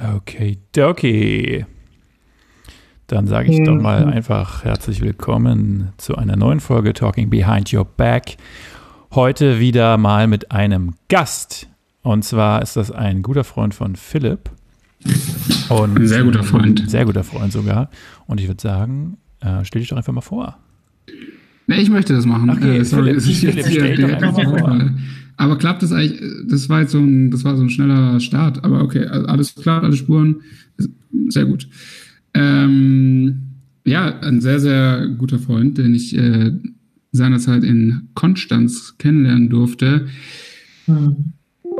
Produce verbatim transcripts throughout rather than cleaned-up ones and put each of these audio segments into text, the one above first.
Okay, dokie. Dann sage ich doch mal einfach herzlich willkommen zu einer neuen Folge Talking Behind Your Back. Heute wieder mal mit einem Gast. Und zwar ist das ein guter Freund von Philipp. Und ein sehr guter Freund. Ein sehr guter Freund sogar. Und ich würde sagen, äh, stell dich doch einfach mal vor. Nee, ich möchte das machen. Okay, äh, sorry, Philipp, das ist Philipp, jetzt hier stell dich doch der einfach mal vor. Aber klappt das eigentlich? Das war jetzt so ein, das war so ein schneller Start. Aber okay, also alles klar, alle Spuren, sehr gut. Ähm, ja, ein sehr, sehr guter Freund, den ich äh, seinerzeit in Konstanz kennenlernen durfte. Hm.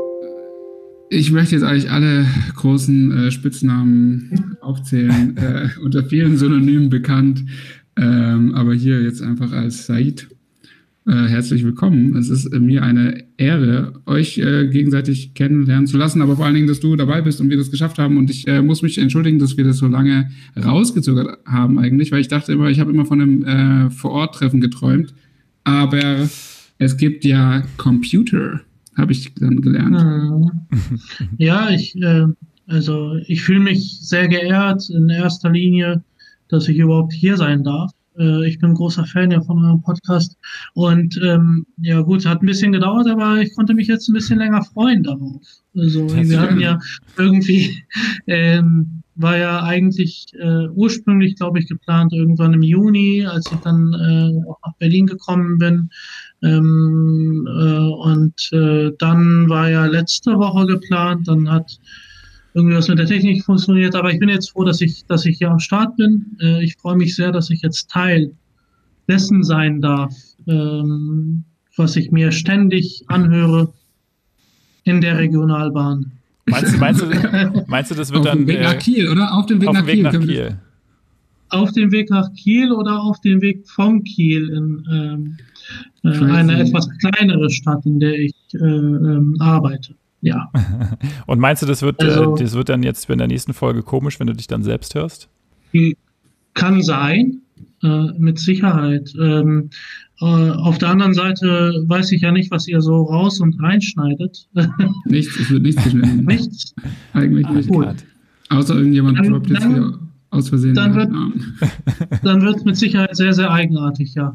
Ich möchte jetzt eigentlich alle großen äh, Spitznamen aufzählen, äh, unter vielen Synonymen bekannt, ähm, aber hier jetzt einfach als Said. Äh, herzlich willkommen. Es ist äh, mir eine Ehre, euch äh, gegenseitig kennenlernen zu lassen, aber vor allen Dingen, dass du dabei bist und wir das geschafft haben. Und ich äh, muss mich entschuldigen, dass wir das so lange rausgezögert haben eigentlich, weil ich dachte immer, ich habe immer von einem äh, Vor-Ort-Treffen geträumt. Aber es gibt ja Computer, habe ich dann gelernt. Hm. Ja, ich, äh, also ich fühle mich sehr geehrt in erster Linie, dass ich überhaupt hier sein darf. Ich bin ein großer Fan ja von eurem Podcast und ähm, ja gut, hat ein bisschen gedauert, aber ich konnte mich jetzt ein bisschen länger freuen darauf. Also wir hatten ja irgendwie, ähm, war ja eigentlich äh, ursprünglich, glaube ich, geplant irgendwann im Juni, als ich dann äh, auch nach Berlin gekommen bin. Ähm, äh, und äh, dann war ja letzte Woche geplant, dann hat irgendwie was mit der Technik funktioniert, aber ich bin jetzt froh, dass ich, dass ich hier am Start bin. Äh, ich freue mich sehr, dass ich jetzt Teil dessen sein darf, ähm, was ich mir ständig anhöre in der Regionalbahn. Meinst du, meinst du, meinst du das wird auf dann... Auf dem Weg nach Kiel, oder? Auf dem Weg auf nach dem Weg Kiel. Nach Kiel. Auf dem Weg nach Kiel oder auf dem Weg von Kiel in ähm, äh, eine etwas kleinere Stadt, in der ich äh, ähm, arbeite. Ja. Und meinst du, das wird, also, äh, das wird dann jetzt in der nächsten Folge komisch, wenn du dich dann selbst hörst? Kann sein, äh, mit Sicherheit. Ähm, äh, auf der anderen Seite weiß ich ja nicht, was ihr so raus und reinschneidet. Nichts, es wird nichts geschnitten. Nichts? Eigentlich ah, nicht. Cool. Außer irgendjemand dann, droppt jetzt dann, hier aus Versehen. Dann wird, dann wird es mit Sicherheit sehr, sehr eigenartig, ja.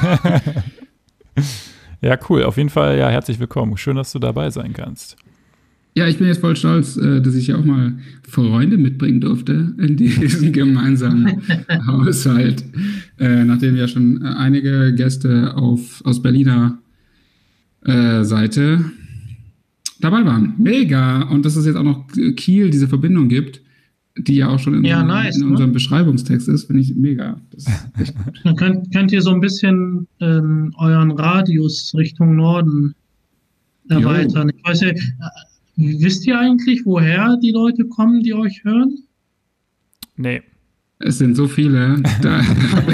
Ja, cool. Auf jeden Fall, ja, herzlich willkommen. Schön, dass du dabei sein kannst. Ja, ich bin jetzt voll stolz, dass ich ja auch mal Freunde mitbringen durfte in diesen gemeinsamen Haushalt. Äh, nachdem ja schon einige Gäste auf, aus Berliner äh, Seite dabei waren. Mega! Und dass es jetzt auch noch Kiel diese Verbindung gibt, die ja auch schon in, ja, so, nice, in unserem ne? Beschreibungstext ist, finde ich mega. Das ist echt gut. Dann könnt, könnt ihr so ein bisschen ähm, euren Radius Richtung Norden erweitern. Jo. Ich weiß ja, wisst ihr eigentlich, woher die Leute kommen, die euch hören? Nee. Es sind so viele. Da,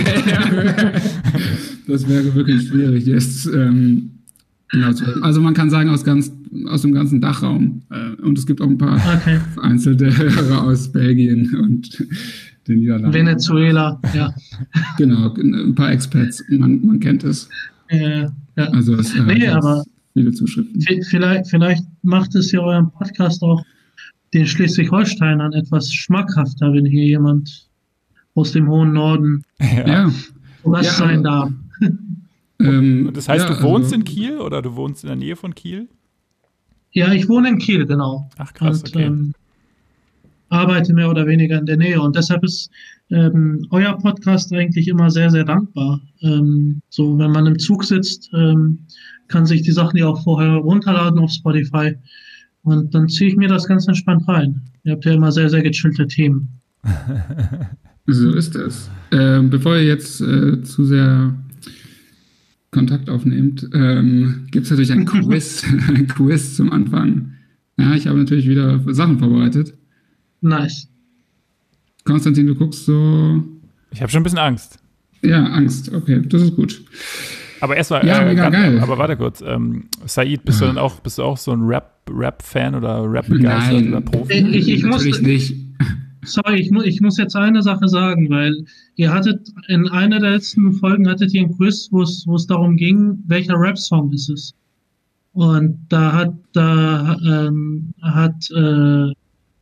das wäre wirklich schwierig jetzt. Ähm, genau, also man kann sagen, aus, ganz, aus dem ganzen Dachraum. Äh, und es gibt auch ein paar okay. vereinzelte Hörer aus Belgien und den Niederlanden. Venezuela, ja. Genau, ein paar Expats, man, man kennt es. Äh, ja. Also es äh, nee, aber viele Zuschriften. Vielleicht, vielleicht macht es ja euren Podcast auch den Schleswig-Holsteinern etwas schmackhafter, wenn hier jemand aus dem hohen Norden ja. was ja, sein darf. Und das heißt, ja, du wohnst also, in Kiel oder du wohnst in der Nähe von Kiel? Ja, ich wohne in Kiel, genau. Ach krass, und, okay. Ähm, arbeite mehr oder weniger in der Nähe. Und deshalb ist ähm, euer Podcast eigentlich immer sehr, sehr dankbar. Ähm, so, wenn man im Zug sitzt, ähm, kann sich die Sachen ja auch vorher runterladen auf Spotify. Und dann ziehe ich mir das ganz entspannt rein. Ihr habt ja immer sehr, sehr gechillte Themen. So ist es. Ähm, bevor ihr jetzt äh, zu sehr Kontakt aufnehmt, ähm, gibt es natürlich ein Quiz, ein Quiz zum Anfang. Ja, ich habe natürlich wieder Sachen vorbereitet. Nice. Konstantin, du guckst so... Ich habe schon ein bisschen Angst. Ja, Angst. Okay, das ist gut. Aber erstmal, ja, äh, mega geil. Aber warte kurz, ähm, Said, bist ja. du dann auch, bist du auch so ein Rap, Rap-Fan oder Rap-begeistert oder Profi? Ich, ich muss, Natürlich nicht. Sorry, ich, mu- ich muss jetzt eine Sache sagen, weil ihr hattet in einer der letzten Folgen hattet ihr ein Quiz, wo es wo es darum ging, welcher Rap-Song ist es. Und da hat da ähm, hat äh,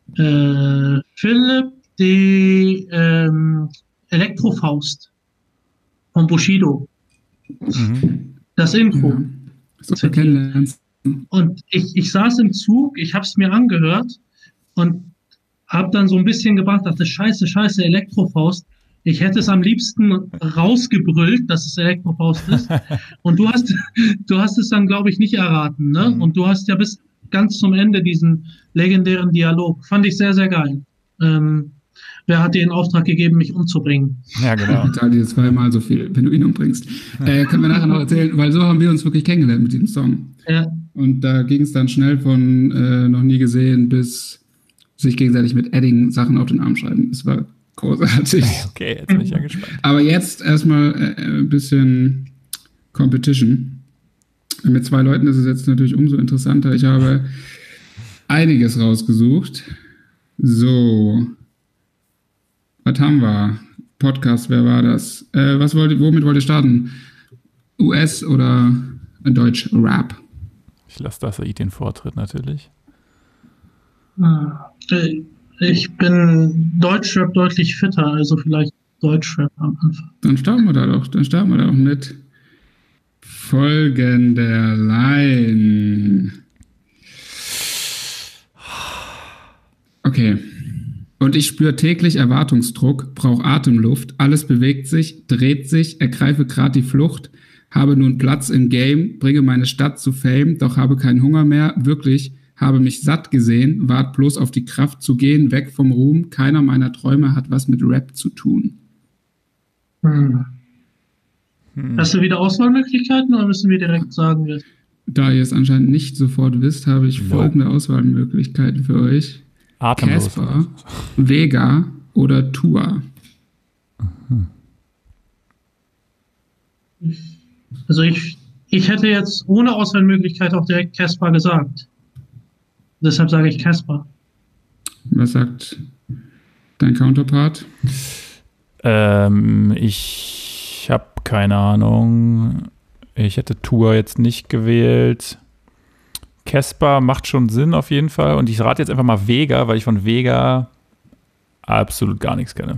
Äh, Philipp, die ähm, Elektrofaust von Bushido. Mhm. Das Intro. Ja. So kennenlernen. Und ich, ich saß im Zug, ich habe es mir angehört und habe dann so ein bisschen gebracht, dachte, scheiße, scheiße, Elektrofaust. Ich hätte es am liebsten rausgebrüllt, dass es Elektrofaust ist. Und du hast, du hast es dann, glaube ich, nicht erraten, ne? Mhm. Und du hast ja bis ganz zum Ende diesen legendären Dialog. Fand ich sehr, sehr geil. Ähm, wer hat dir den Auftrag gegeben, mich umzubringen? Ja, genau. Ich zahle dir zweimal so viel, wenn du ihn umbringst. Äh, können wir nachher noch erzählen, weil so haben wir uns wirklich kennengelernt mit diesem Song. Ja. Und da ging es dann schnell von äh, noch nie gesehen bis sich gegenseitig mit Edding Sachen auf den Arm schreiben. Es war großartig. Okay, jetzt bin ich ja gespannt. Aber jetzt erstmal äh, ein bisschen Competition. Mit zwei Leuten ist es jetzt natürlich umso interessanter. Ich habe einiges rausgesucht. So. Was haben wir? Podcast, wer war das? Äh, was wollt ihr, womit wollt ihr starten? U S oder Deutsch Rap? Ich lasse das Said den Vortritt natürlich. Ich bin Deutschrap deutlich fitter, also vielleicht Deutschrap am Anfang. Dann starten wir da doch. Dann starten wir da doch mit folgender Line. Okay. Und ich spüre täglich Erwartungsdruck, brauche Atemluft, alles bewegt sich, dreht sich, ergreife grad die Flucht, habe nun Platz im Game, bringe meine Stadt zu Fame, doch habe keinen Hunger mehr, wirklich, habe mich satt gesehen, wart bloß auf die Kraft zu gehen, weg vom Ruhm, keiner meiner Träume hat was mit Rap zu tun. Hm. Hm. Hast du wieder Auswahlmöglichkeiten oder müssen wir direkt sagen, was? Da ihr es anscheinend nicht sofort wisst, habe ich no. folgende Auswahlmöglichkeiten für euch. Casper, Vega oder Tua. Mhm. Also ich, ich hätte jetzt ohne Auswahlmöglichkeit auch direkt Casper gesagt. Deshalb sage ich Casper. Was sagt dein Counterpart? Ähm, ich habe keine Ahnung. Ich hätte Tua jetzt nicht gewählt. Casper macht schon Sinn auf jeden Fall. Und ich rate jetzt einfach mal Vega, weil ich von Vega absolut gar nichts kenne.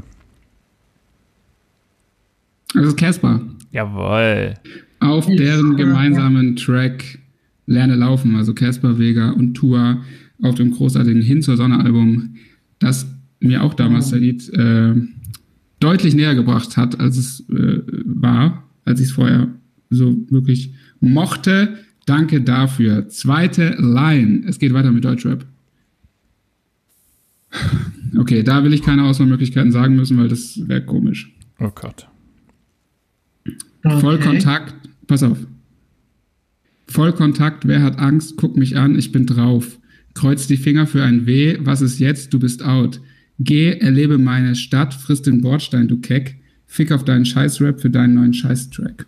Das ist Casper. Jawohl. Auf deren gemeinsamen Track Lerne laufen, also Casper, Vega und Tua auf dem großartigen Hin zur Sonne Album, das mir auch damals Said äh, deutlich näher gebracht hat, als es äh, war, als ich es vorher so wirklich mochte. Danke dafür. Zweite Line. Es geht weiter mit Deutschrap. Okay, da will ich keine Auswahlmöglichkeiten sagen müssen, weil das wäre komisch. Oh Gott. Okay. Vollkontakt. Pass auf. Vollkontakt. Wer hat Angst? Guck mich an. Ich bin drauf. Kreuz die Finger für ein W. Was ist jetzt? Du bist out. Geh, erlebe meine Stadt. Friss den Bordstein, du Keck. Fick auf deinen Scheißrap für deinen neuen Scheißtrack.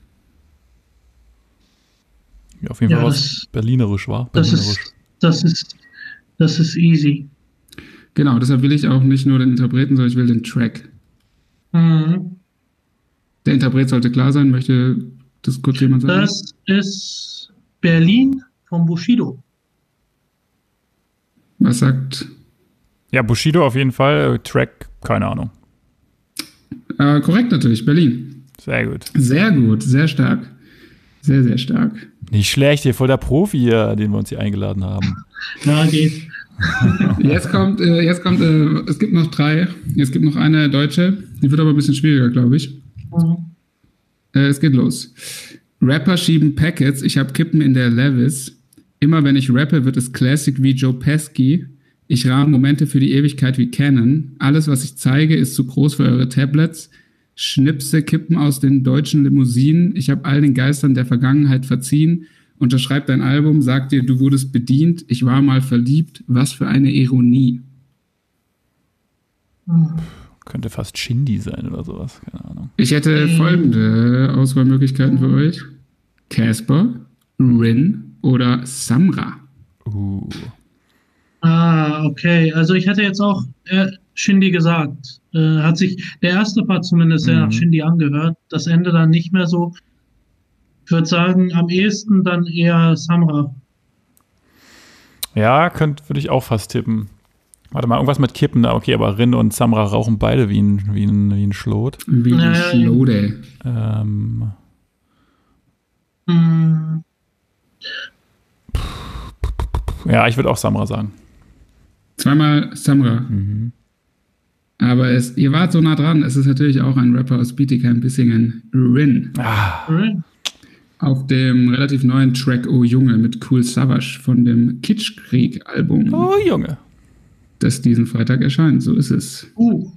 Ja, auf jeden ja, Fall das, was Berlinerisch war. Das Berlinerisch. ist, das ist, das ist easy. Genau, deshalb will ich auch nicht nur den Interpreten, sondern ich will den Track. Mhm. Der Interpret sollte klar sein. Möchte das kurz jemand sagen? Das ist Berlin von Bushido. Was sagt? Ja, Bushido auf jeden Fall. Track, keine Ahnung. Äh, korrekt natürlich, Berlin. Sehr gut. Sehr gut, sehr stark. Sehr, sehr stark. Nicht schlecht, hier voll der Profi hier, den wir uns hier eingeladen haben. Ja, geht. Jetzt kommt, äh, jetzt kommt, äh, es gibt noch drei. Es gibt noch eine deutsche, die wird aber ein bisschen schwieriger, glaube ich. Mhm. Äh, es geht los. Rapper schieben Packets, ich habe Kippen in der Levis. Immer wenn ich rappe, wird es Classic wie Joe Pesci. Ich rahme Momente für die Ewigkeit wie Canon. Alles, was ich zeige, ist zu groß für eure Tablets. Schnipse Kippen aus den deutschen Limousinen. Ich habe all den Geistern der Vergangenheit verziehen. Unterschreib dein Album, sag dir, du wurdest bedient. Ich war mal verliebt. Was für eine Ironie. Mhm. Könnte fast Shindy sein oder sowas. Keine Ahnung. Ich hätte folgende Auswahlmöglichkeiten für euch. Casper, Rin oder Samra. Uh. Ah, okay. Also ich hätte jetzt auch äh, Shindy gesagt. Äh, hat sich der erste Part zumindest sehr Mhm. nach Shindy angehört. Das Ende dann nicht mehr so. Ich würde sagen, am ehesten dann eher Samra. Ja, könnte, würde ich auch fast tippen. Warte mal, irgendwas mit Kippen, okay, aber Rin und Samra rauchen beide wie ein, wie ein, wie ein Schlot. Wie ein Äh, Schlode. Ähm, Hm, ja, ich würde auch Samra sagen. Zweimal Samra. Mhm. Aber es, ihr wart so nah dran. Es ist natürlich auch ein Rapper aus Bietigheim-Bissingen, Rin. Ah, Rin. Auf dem relativ neuen Track Oh Junge mit Cool Savage von dem Kitschkrieg-Album, oh Junge. das diesen Freitag erscheint. So ist es. Uh.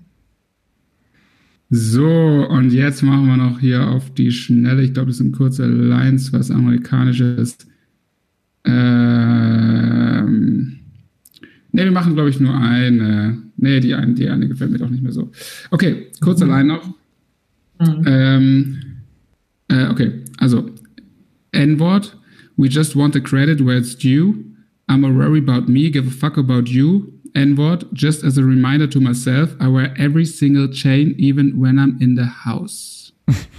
So, und jetzt machen wir noch hier auf die Schnelle, ich glaube, das sind kurze Lines, was Amerikanisches. Ähm, ne, wir machen, glaube ich, nur eine. Ne, die eine, die eine gefällt mir doch nicht mehr so. Okay, kurze Line noch. Mhm. Ähm, äh, okay, also N-Wort, we just want the credit where it's due. I'm a worry about me, give a fuck about you. N-Wort, just as a reminder to myself, I wear every single chain, even when I'm in the house.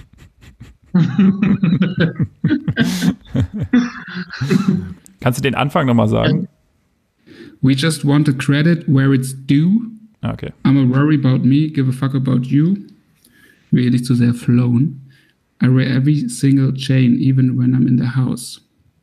Kannst du den Anfang nochmal sagen? We just want the credit where it's due. Ah, okay. I'm a worry about me, give a fuck about you. Ich will hier nicht zu sehr flown. I wear every single chain, even when I'm in the house.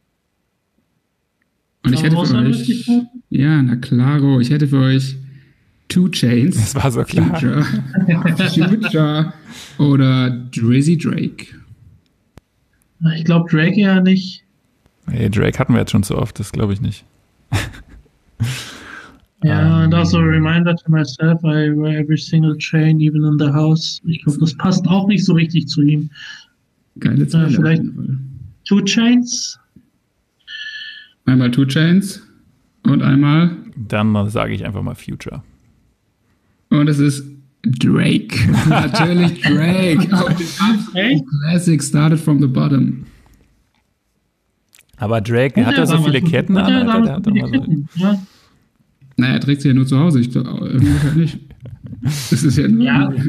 Und ich hätte für euch, ja, na klaro, ich hätte für euch Two Chainz, Das war so klar. Future, Future oder Drizzy Drake. Ich glaube Drake ja nicht. Hey, Drake hatten wir jetzt schon so oft, das glaube ich nicht. Ja, Ähm. und auch so a reminder to myself, I wear every single chain, even in the house. Ich glaube, das passt auch nicht so richtig zu ihm. Geile Zeile. Ja, vielleicht- auf jeden Fall. Two Chains? Einmal Two Chainz und einmal, Dann sage ich einfach mal Future. und es ist Drake. Natürlich Drake. Auf dem absoluten Classic, started from the bottom. Aber Drake, hat er so viele Ketten an? Ja, Alter, der hat viele immer so, Ketten, ja. Naja, er trägt sie ja nur zu Hause. Ich glaube, irgendwie halt nicht. Das ist ja nur. Ja, aber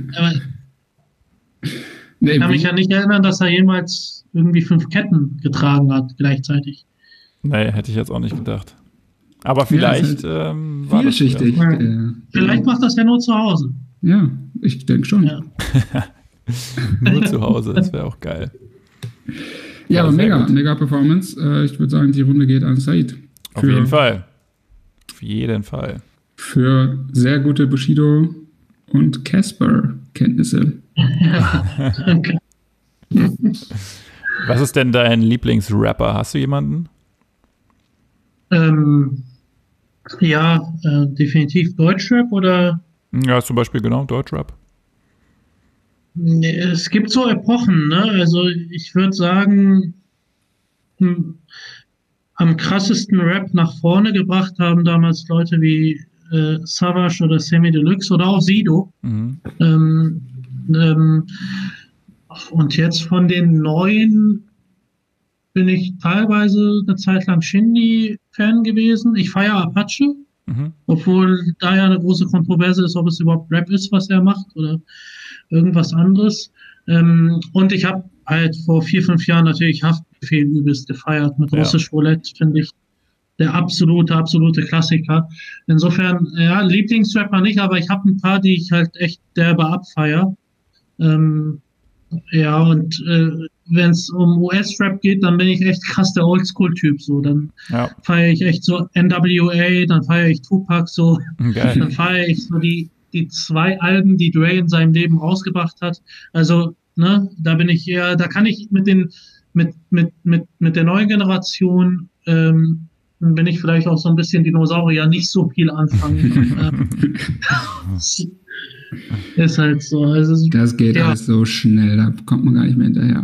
nee, ich kann wie- mich ja nicht erinnern, dass er jemals irgendwie fünf Ketten getragen hat gleichzeitig. nee, hätte ich jetzt auch nicht gedacht. Aber Ja, vielleicht ist ähm, war das vielschichtig. Ja. Ja. Vielleicht macht das ja nur zu Hause. Ja, ich denke schon. Ja. Ja, nur zu Hause, das wäre auch geil. Ja, aber sehr mega, gut. mega Performance. Äh, ich würde sagen, die Runde geht an Said. Auf jeden Fall. Auf jeden Fall. Für sehr gute Bushido und Casper-Kenntnisse. Danke. Was ist denn dein Lieblingsrapper? Hast du jemanden? Ähm, ja, äh, definitiv Deutschrap oder Ja, zum Beispiel genau, Deutschrap. nee, es gibt so Epochen, ne? Also ich würde sagen, hm, am krassesten Rap nach vorne gebracht haben damals Leute wie äh, Savage oder Sammy Deluxe oder auch Sido. Mhm. Ähm, ähm, und jetzt von den neuen bin ich teilweise eine Zeit lang Shindy-Fan gewesen. Ich feiere Apache, Mhm. obwohl da ja eine große Kontroverse ist, ob es überhaupt Rap ist, was er macht oder irgendwas anderes. Ähm, und ich habe halt vor vier, fünf Jahren natürlich Haftbefehl übelst gefeiert. Mit Ja. Russisch Roulette finde ich der absolute, absolute Klassiker. Insofern, ja, Lieblingsrapper nicht, aber ich habe ein paar, die ich halt echt derbe abfeier. Ähm, ja, und äh, wenn es um U S-Rap geht, dann bin ich echt krass der Oldschool-Typ. So, dann Ja, feiere ich echt so N W A, dann feiere ich Tupac so, geil. dann feiere ich so die, die zwei Alben, die Dre in seinem Leben rausgebracht hat. Also, ne, da bin ich eher, da kann ich mit den, mit, mit, mit, mit der neuen Generation, ähm, bin ich vielleicht auch so ein bisschen Dinosaurier, nicht so viel anfangen. Ähm, ist halt so. Also, Das geht Ja. alles so schnell, da kommt man gar nicht mehr hinterher.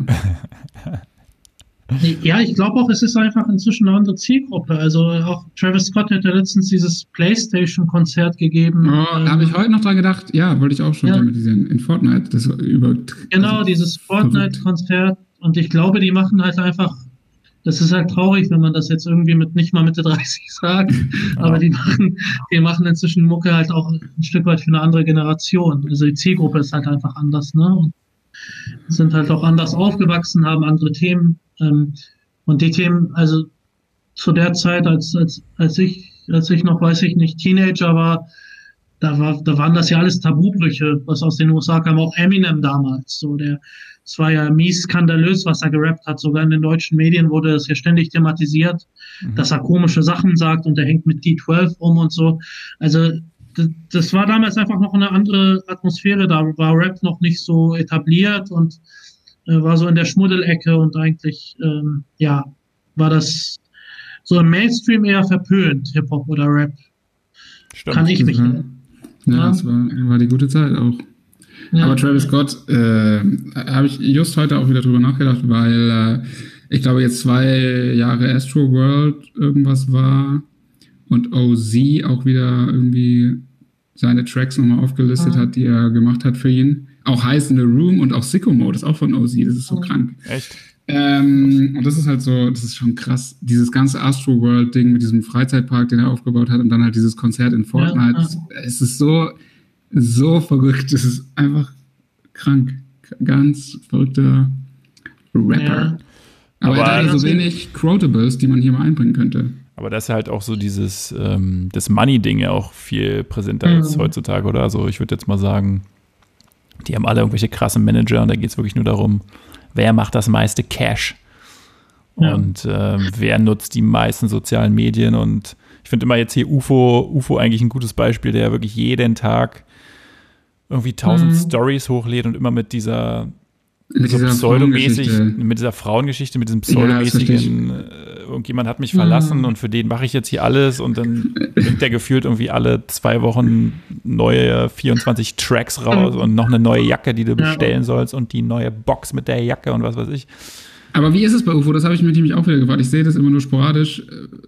ja, ich glaube auch, es ist einfach inzwischen eine andere Zielgruppe. Also auch Travis Scott hat ja letztens dieses PlayStation-Konzert gegeben. Oh, da habe ich heute noch dran gedacht. Ja, wollte ich auch schon Ja. thematisieren. In Fortnite. Das war über. Genau, also, dieses Fortnite-Konzert. Und ich glaube, die machen halt einfach, das ist halt traurig, wenn man das jetzt irgendwie mit nicht mal Mitte dreißig sagt, aber die machen, die machen inzwischen Mucke halt auch ein Stück weit für eine andere Generation. Also die Zielgruppe ist halt einfach anders, ne? Und sind halt auch anders aufgewachsen, haben andere Themen. Ähm, und die Themen, also zu der Zeit, als, als, als ich, als ich noch, weiß ich nicht, Teenager war, da war, da waren das ja alles Tabubrüche, was aus den U S A kam, auch Eminem damals. So, der, es war ja mies skandalös, was er gerappt hat. Sogar in den deutschen Medien wurde es ja ständig thematisiert, mhm. dass er komische Sachen sagt und er hängt mit D zwölf rum und so. Also, das, das war damals einfach noch eine andere Atmosphäre. Da war Rap noch nicht so etabliert und äh, war so in der Schmuddelecke und eigentlich, ähm, ja, war das so im Mainstream eher verpönt, Hip-Hop oder Rap. Stimmt. Kann ich mich erinnern. Ja, ja, das war, war die gute Zeit auch. Ja. Aber Travis Scott, äh, habe ich just heute auch wieder drüber nachgedacht, weil äh, ich glaube jetzt zwei Jahre Astro World irgendwas war und O Z auch wieder irgendwie seine Tracks nochmal aufgelistet ja. hat, die er gemacht hat für ihn. Auch Heiß in the Room und auch Sicko Mode ist auch von O Z, das ist so ja. krank. Echt? Ähm, und das ist halt so, das ist schon krass, dieses ganze Astro World Ding mit diesem Freizeitpark, den er aufgebaut hat und dann halt dieses Konzert in Fortnite. Ja, ja. Es ist so, so verrückt, es ist einfach krank, ganz verrückter Rapper. Ja. Aber, aber er hat halt so wenig Quotables, die man hier mal einbringen könnte. Aber das ist halt auch so dieses, ähm, das Money-Ding ja auch viel präsenter mhm. als heutzutage, oder? Also ich würde jetzt mal sagen, die haben alle irgendwelche krassen Manager und da geht es wirklich nur darum, wer macht das meiste Cash ja. und äh, wer nutzt die meisten sozialen Medien. Und ich finde immer jetzt hier U F O, U F O eigentlich ein gutes Beispiel, der wirklich jeden Tag irgendwie tausend mhm. Stories hochlädt und immer mit dieser, mit so dieser pseudomäßig, Frauengeschichte. mit dieser Frauengeschichte, mit diesem pseudomäßigen, ja, irgendjemand hat mich verlassen mhm. und für den mache ich jetzt hier alles und dann bringt der gefühlt irgendwie alle zwei Wochen neue vierundzwanzig Tracks raus und noch eine neue Jacke, die du bestellen sollst und die neue Box mit der Jacke und was weiß ich. Aber wie ist es bei U F O? Das habe ich mir nämlich auch wieder gefragt. Ich sehe das immer nur sporadisch.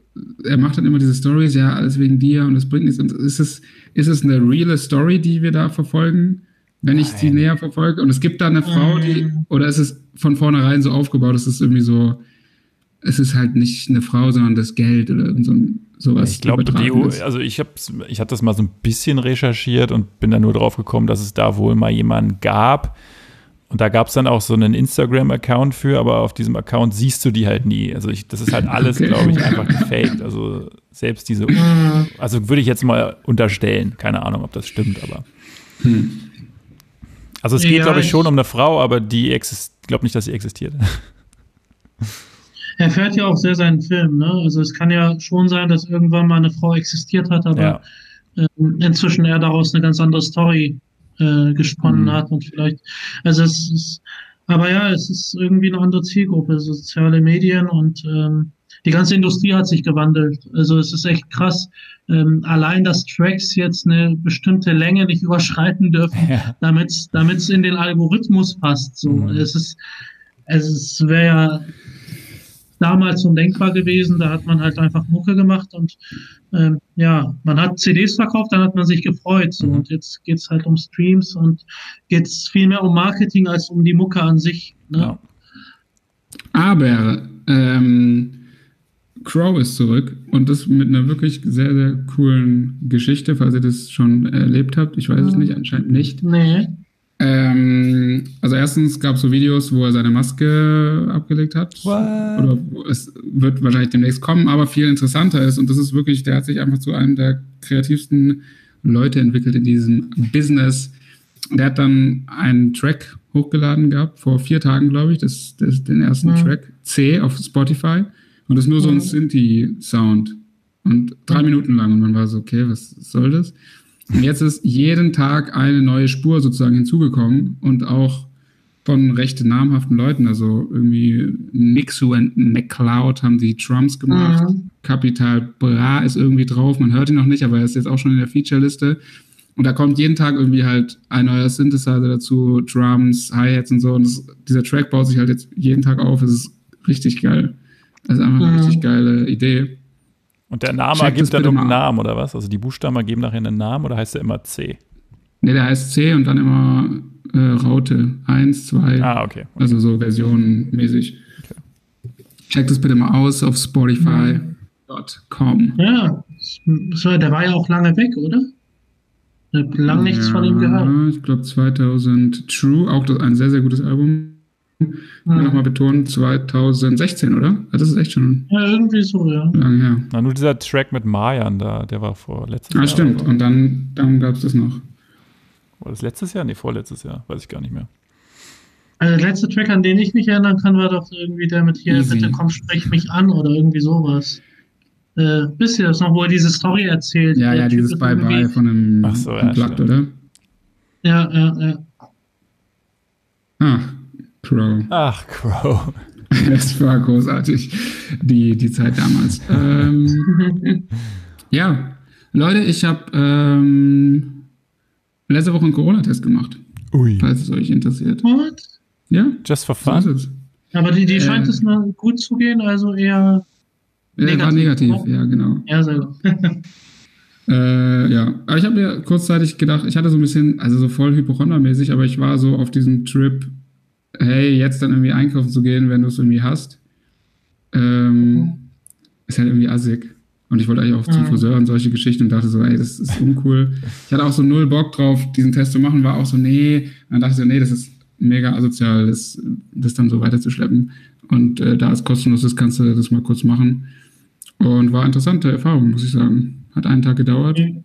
Er macht dann immer diese Stories, ja, alles wegen dir und das bringt nichts. Und ist es, ist es eine reale Story, die wir da verfolgen, wenn Nein. ich sie näher verfolge? Und es gibt da eine Frau, die, oder ist es von vornherein so aufgebaut, dass es irgendwie so, es ist halt nicht eine Frau, sondern das Geld oder so ein, sowas. Ich glaube, also ich habe ich hab das mal so ein bisschen recherchiert und bin dann nur drauf gekommen, dass es da wohl mal jemanden gab. Und da gab es dann auch so einen Instagram-Account für, aber auf diesem Account siehst du die halt nie. Also ich, das ist halt alles, okay. glaube ich, einfach gefaked. Also selbst diese, also würde ich jetzt mal unterstellen. Keine Ahnung, ob das stimmt, aber. Hm. Also es geht, ja, glaube ich, schon um eine Frau, aber die existiert, ich glaube nicht, dass sie existiert. Er fährt ja auch sehr seinen Film, ne? Also es kann ja schon sein, dass irgendwann mal eine Frau existiert hat, aber ja. ähm, inzwischen er daraus eine ganz andere Story äh, gesponnen mhm. hat und vielleicht, also es ist, aber ja, es ist irgendwie eine andere Zielgruppe, soziale Medien und ähm, die ganze Industrie hat sich gewandelt. Also es ist echt krass. Ähm, allein, dass Tracks jetzt eine bestimmte Länge nicht überschreiten dürfen, ja. damit es in den Algorithmus passt. So, mhm. es ist, es wäre ja damals undenkbar gewesen, da hat man halt einfach Mucke gemacht und ähm, ja, man hat C Ds verkauft, dann hat man sich gefreut. So. Mhm. Und jetzt geht's halt um Streams und geht's viel mehr um Marketing als um die Mucke an sich. Ne? Ja. Aber ähm, Crow ist zurück und das mit einer wirklich sehr, sehr coolen Geschichte, falls ihr das schon erlebt habt. Ich weiß mhm. es nicht, anscheinend nicht. Nee. Ähm, also erstens gab es so Videos, wo er seine Maske abgelegt hat. What? Oder es wird wahrscheinlich demnächst kommen, aber viel interessanter ist, und das ist wirklich, der hat sich einfach zu einem der kreativsten Leute entwickelt in diesem Business. Der hat dann einen Track hochgeladen gehabt, vor vier Tagen, glaube ich, das, das den ersten mhm. Track, C, auf Spotify. Und das ist nur so ein mhm. Synthi-Sound. Und drei mhm. Minuten lang. Und man war so, okay, was soll das? Und jetzt ist jeden Tag eine neue Spur sozusagen hinzugekommen und auch von recht namhaften Leuten. Also irgendwie Mixu und McCloud haben die Drums gemacht. Mhm. Capital Bra ist irgendwie drauf. Man hört ihn noch nicht, aber er ist jetzt auch schon in der Feature-Liste. Und da kommt jeden Tag irgendwie halt ein neuer Synthesizer dazu, Drums, Hi-Hats und so. Und das, dieser Track baut sich halt jetzt jeden Tag auf. Es ist richtig geil. Das ist einfach eine mhm. richtig geile Idee. Und der Name ergibt dann irgendeinen Namen, oder was? Also die Buchstaben ergeben nachher einen Namen, oder heißt der immer C? Ne, der heißt C und dann immer äh, Raute. Eins, zwei. Ah, okay. okay. Also so versionenmäßig. Okay. Check das bitte mal aus auf spotify Punkt com. Ja, der war ja auch lange weg, oder? Ich habe lange nichts ja, von ihm gehört. Ich glaube zweitausend True, auch das, ein sehr, sehr gutes Album. mhm. nochmal betonen, zwanzig sechzehn, oder? Das ist echt schon ja, irgendwie so, ja. lange her. Na, nur dieser Track mit Mayan da, der war vor letztes ah, Jahr. Ah, stimmt. Oder? Und dann, dann gab es das noch. War das letztes Jahr? Nee, vorletztes Jahr. Weiß ich gar nicht mehr. Also der letzte Track, an den ich mich erinnern kann, war doch irgendwie der mit hier, Easy. Bitte komm, sprich mich an oder irgendwie sowas. Äh, wisst ihr das noch, wo er diese Story erzählt? Ja, Der ja, Typ dieses ist Bye-Bye irgendwie- von einem Ach so, ja, Unplugged, stimmt. oder? Ja, ja, ja. Ah, Crow. Ach, Crow. Es war großartig, die, die Zeit damals. ähm, ja, Leute, ich habe ähm, letzte Woche einen Corona-Test gemacht, Ui. falls es euch interessiert. What? Ja, Just for so ist fun? es. Aber die, die Äh, scheint es mal gut zu gehen, also eher Ja, war negativ, oder? ja, genau. Ja, sehr gut. Äh, ja, aber ich habe mir kurzzeitig gedacht, ich hatte so ein bisschen, also so voll hypochondermäßig, aber ich war so auf diesem Trip, hey, jetzt dann irgendwie einkaufen zu gehen, wenn du es irgendwie hast, ähm, Mhm. ist halt irgendwie assig. Und ich wollte eigentlich auch zum Mhm. Friseur und solche Geschichten und dachte so, ey, das ist uncool. Ich hatte auch so null Bock drauf, diesen Test zu machen, war auch so, nee. Und dann dachte ich so, nee, das ist mega asozial, das, das dann so weiterzuschleppen. Und äh, da es kostenlos ist, kannst du das mal kurz machen. Und war interessante Erfahrung, muss ich sagen. Hat einen Tag gedauert. Okay.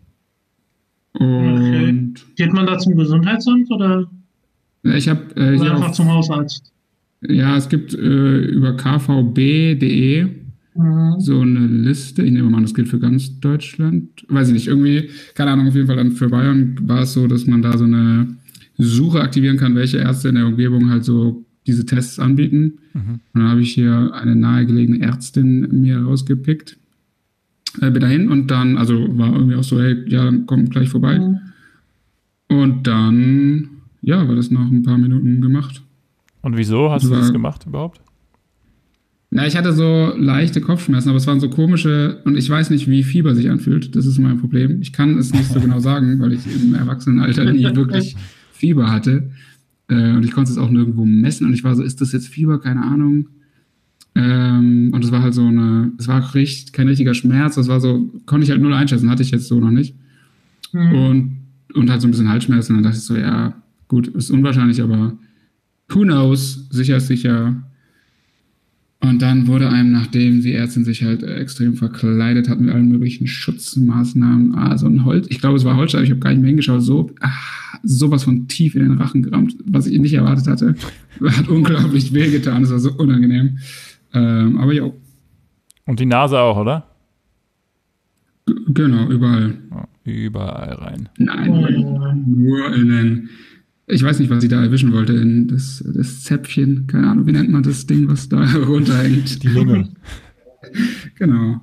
Und Geht man da zum Gesundheitsamt oder, ja, ich habe äh, oder hier einfach auf, zum Hausarzt? ja, es gibt äh, über k v b punkt d e Mhm. so eine Liste. Ich nehme mal an, das gilt für ganz Deutschland. Weiß ich nicht, irgendwie, keine Ahnung, auf jeden Fall dann für Bayern war es so, dass man da so eine Suche aktivieren kann, welche Ärzte in der Umgebung halt so diese Tests anbieten. Mhm. Und dann habe ich hier eine nahegelegene Ärztin mir rausgepickt. Äh, bin dahin und dann, also war irgendwie auch so, hey, ja, komm gleich vorbei. Mhm. Und dann, ja, war das nach ein paar Minuten gemacht. Und wieso hast Das du das war- gemacht überhaupt? Na, ich hatte so leichte Kopfschmerzen, aber es waren so komische, und ich weiß nicht, wie Fieber sich anfühlt. Das ist mein Problem. Ich kann es nicht so genau sagen, weil ich im Erwachsenenalter nie wirklich Fieber hatte. Äh, und ich konnte es auch nirgendwo messen. Und ich war so, ist das jetzt Fieber? Keine Ahnung. Ähm, und es war halt so eine, es war richtig, kein richtiger Schmerz. Das war so, konnte ich halt null einschätzen, hatte ich jetzt so noch nicht. Mhm. Und, und halt so ein bisschen Halsschmerzen. Und dann dachte ich so, ja, gut, ist unwahrscheinlich, aber who knows? Sicher ist sicher. Und dann wurde einem, nachdem die Ärztin sich halt äh, extrem verkleidet hat mit allen möglichen Schutzmaßnahmen, ah, so ein Holz, ich glaube, es war Holzscheibe, ich habe gar nicht mehr hingeschaut, so, ah, sowas von tief in den Rachen gerammt, was ich nicht erwartet hatte. Hat unglaublich wehgetan, das war so unangenehm. Ähm, aber ja, Und die Nase auch, oder? g- genau, überall. Ja, überall rein. Nein, Oh, nur, ja. nur in den, ich weiß nicht, was sie da erwischen wollte, in das, das Zäpfchen, keine Ahnung, wie nennt man das Ding, was da runterhängt. Die Lunge. Genau.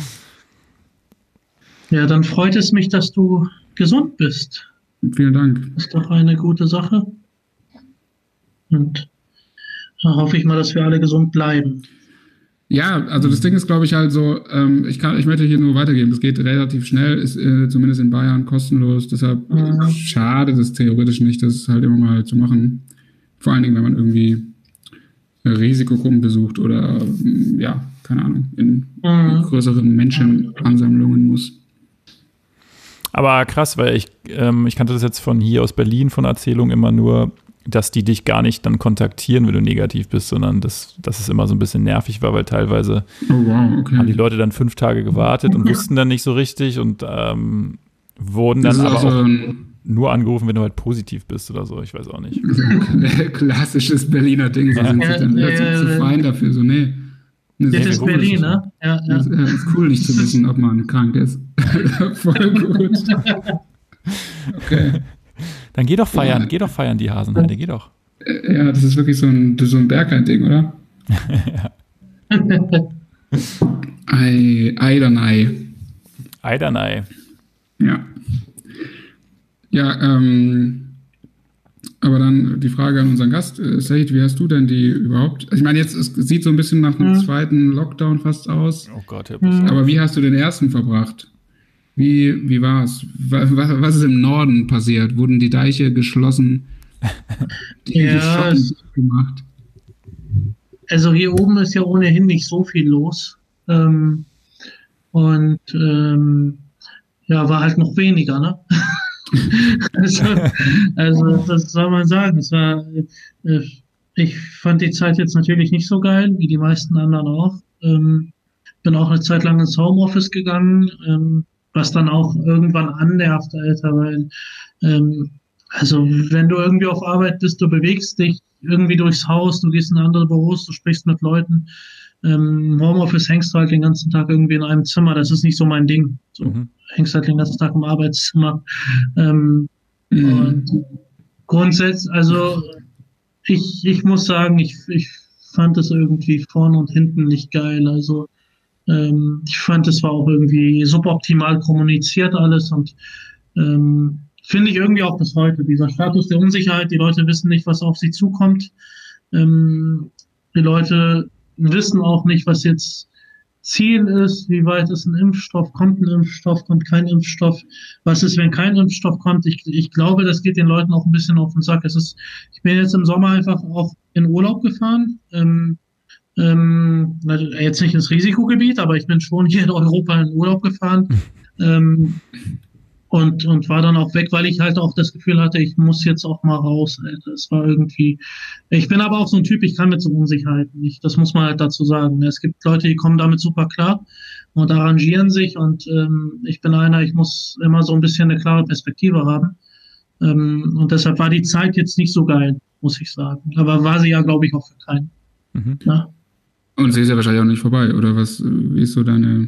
Ja, dann freut es mich, dass du gesund bist. Vielen Dank. Das ist doch eine gute Sache. Und da hoffe ich mal, dass wir alle gesund bleiben. Ja, also das Ding ist, glaube ich, halt so, ähm, ich kann, ich möchte hier nur weitergeben. Das geht relativ schnell, ist äh, zumindest in Bayern kostenlos. Deshalb Mhm. schade das theoretisch nicht, das halt immer mal zu machen. Vor allen Dingen, wenn man irgendwie Risikogruppen besucht oder ähm, ja, keine Ahnung, in Mhm. größeren Menschenansammlungen muss. Aber krass, weil ich, ähm, ich kannte das jetzt von hier aus Berlin von Erzählungen immer nur, dass die dich gar nicht dann kontaktieren, wenn du negativ bist, sondern dass, dass es immer so ein bisschen nervig war, weil teilweise Oh wow, okay. haben die Leute dann fünf Tage gewartet und wussten dann nicht so richtig und ähm, wurden das dann ist aber auch so auch ein, nur angerufen, wenn du halt positiv bist oder so, ich weiß auch nicht. so ein klassisches Berliner Ding. So Ja. sind sich dann Ja, wieder zu, ja, zu ja. fein dafür. So, nee. Nee, Das wir ist gucken Berlin, das ne? Ja, ja. Es ist, äh, ist cool, nicht zu wissen, ob man krank ist. Voll gut. Okay. Dann geh doch feiern, geh doch feiern, die Hasenheide, geh doch. Äh, Ja, das ist wirklich so ein, so ein Bergheim-Ding, oder? Ei, ei dann ei. Eidernei. Ja. Ja, ähm, aber dann die Frage an unseren Gast. Äh, Said, wie hast du denn die überhaupt? Ich meine, jetzt es sieht so ein bisschen nach einem Mhm. zweiten Lockdown fast aus. Oh Gott, Herr Mhm. Aber wie hast du den ersten verbracht? Wie, wie war es? Was, was ist im Norden passiert? Wurden die Deiche geschlossen? Die Ja, Schotten es- gemacht? Also hier oben ist ja ohnehin nicht so viel los. Ähm, und ähm, ja, war halt noch weniger, ne? also, also, das soll man sagen. Es war, äh, ich fand die Zeit jetzt natürlich nicht so geil, wie die meisten anderen auch. Ähm, bin auch eine Zeit lang ins Homeoffice gegangen, ähm, was dann auch irgendwann annervt, Alter, weil, ähm, also wenn du irgendwie auf Arbeit bist, du bewegst dich irgendwie durchs Haus, du gehst in andere Büros, du sprichst mit Leuten. Ähm, Im Homeoffice hängst du halt den ganzen Tag irgendwie in einem Zimmer, das ist nicht so mein Ding. So, Mhm. hängst halt den ganzen Tag im Arbeitszimmer. Ähm, Mhm. Und grundsätzlich, also ich, ich muss sagen, ich, ich fand es irgendwie vorne und hinten nicht geil. Also ähm, ich fand, es war auch irgendwie suboptimal kommuniziert alles und ähm, finde ich irgendwie auch bis heute. Dieser Status der Unsicherheit, die Leute wissen nicht, was auf sie zukommt. Ähm, die Leute wissen auch nicht, was jetzt Ziel ist, wie weit ist ein Impfstoff, kommt ein Impfstoff, kommt kein Impfstoff, was ist, wenn kein Impfstoff kommt. Ich, ich glaube, das geht den Leuten auch ein bisschen auf den Sack. Es ist, ich bin jetzt im Sommer einfach auch in Urlaub gefahren. Ähm, ähm, jetzt nicht ins Risikogebiet, aber ich bin schon hier in Europa in Urlaub gefahren. Ähm, und, und war dann auch weg, weil ich halt auch das Gefühl hatte, ich muss jetzt auch mal raus, Alter. Es war irgendwie, ich bin aber auch so ein Typ, ich kann mit so Unsicherheiten nicht. Das muss man halt dazu sagen. Es gibt Leute, die kommen damit super klar und arrangieren sich und ähm, ich bin einer, ich muss immer so ein bisschen eine klare Perspektive haben. Ähm, und deshalb war die Zeit jetzt nicht so geil, muss ich sagen. Aber war sie ja, glaube ich, auch für keinen. Mhm. Ja. Und sie ist ja wahrscheinlich auch nicht vorbei, oder was? Wie ist so deine...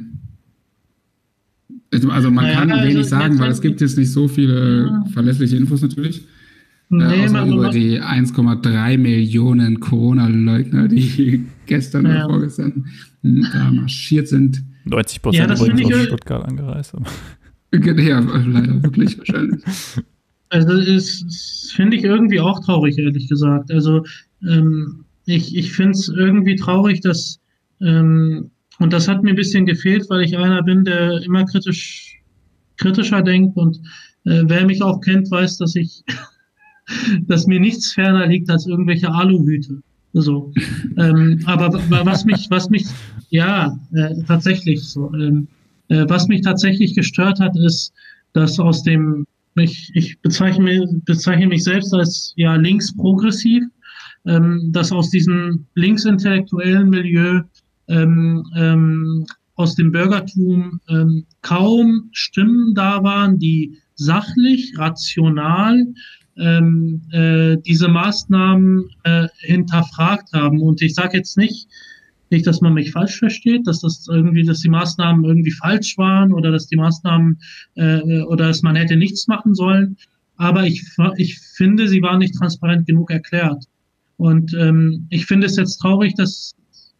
Also man Naja, kann also wenig sagen, weil jetzt- es gibt jetzt nicht so viele Ja. verlässliche Infos natürlich. Nee, äh, außer also über was- die eins Komma drei Millionen Corona-Leugner, die gestern Ja. oder vorgestern da marschiert sind. neunzig Ja, Prozent das übrigens finde ich aus ir- Stuttgart angereist. aber- Ja, leider wirklich wahrscheinlich. Also es es finde ich irgendwie auch traurig, ehrlich gesagt. Also ähm, ich, ich finde es irgendwie traurig, dass, ähm, und das hat mir ein bisschen gefehlt, weil ich einer bin, der immer kritisch, kritischer denkt und äh, wer mich auch kennt, weiß, dass ich, dass mir nichts ferner liegt als irgendwelche Aluhüte. So. Ähm, aber wa- was mich, was mich, ja, äh, tatsächlich so, ähm, äh, was mich tatsächlich gestört hat, ist, dass aus dem, ich, ich bezeichne, mich- bezeichne mich selbst als ja linksprogressiv, ähm, dass aus diesem linksintellektuellen Milieu, ähm, ähm, aus dem Bürgertum ähm, kaum Stimmen da waren, die sachlich, rational ähm, äh, diese Maßnahmen äh, hinterfragt haben. Und ich sage jetzt nicht, nicht, dass man mich falsch versteht, dass das irgendwie, dass die Maßnahmen irgendwie falsch waren oder dass die Maßnahmen äh, oder dass man hätte nichts machen sollen. Aber ich, ich finde, sie waren nicht transparent genug erklärt. Und ähm, ich finde es jetzt traurig, dass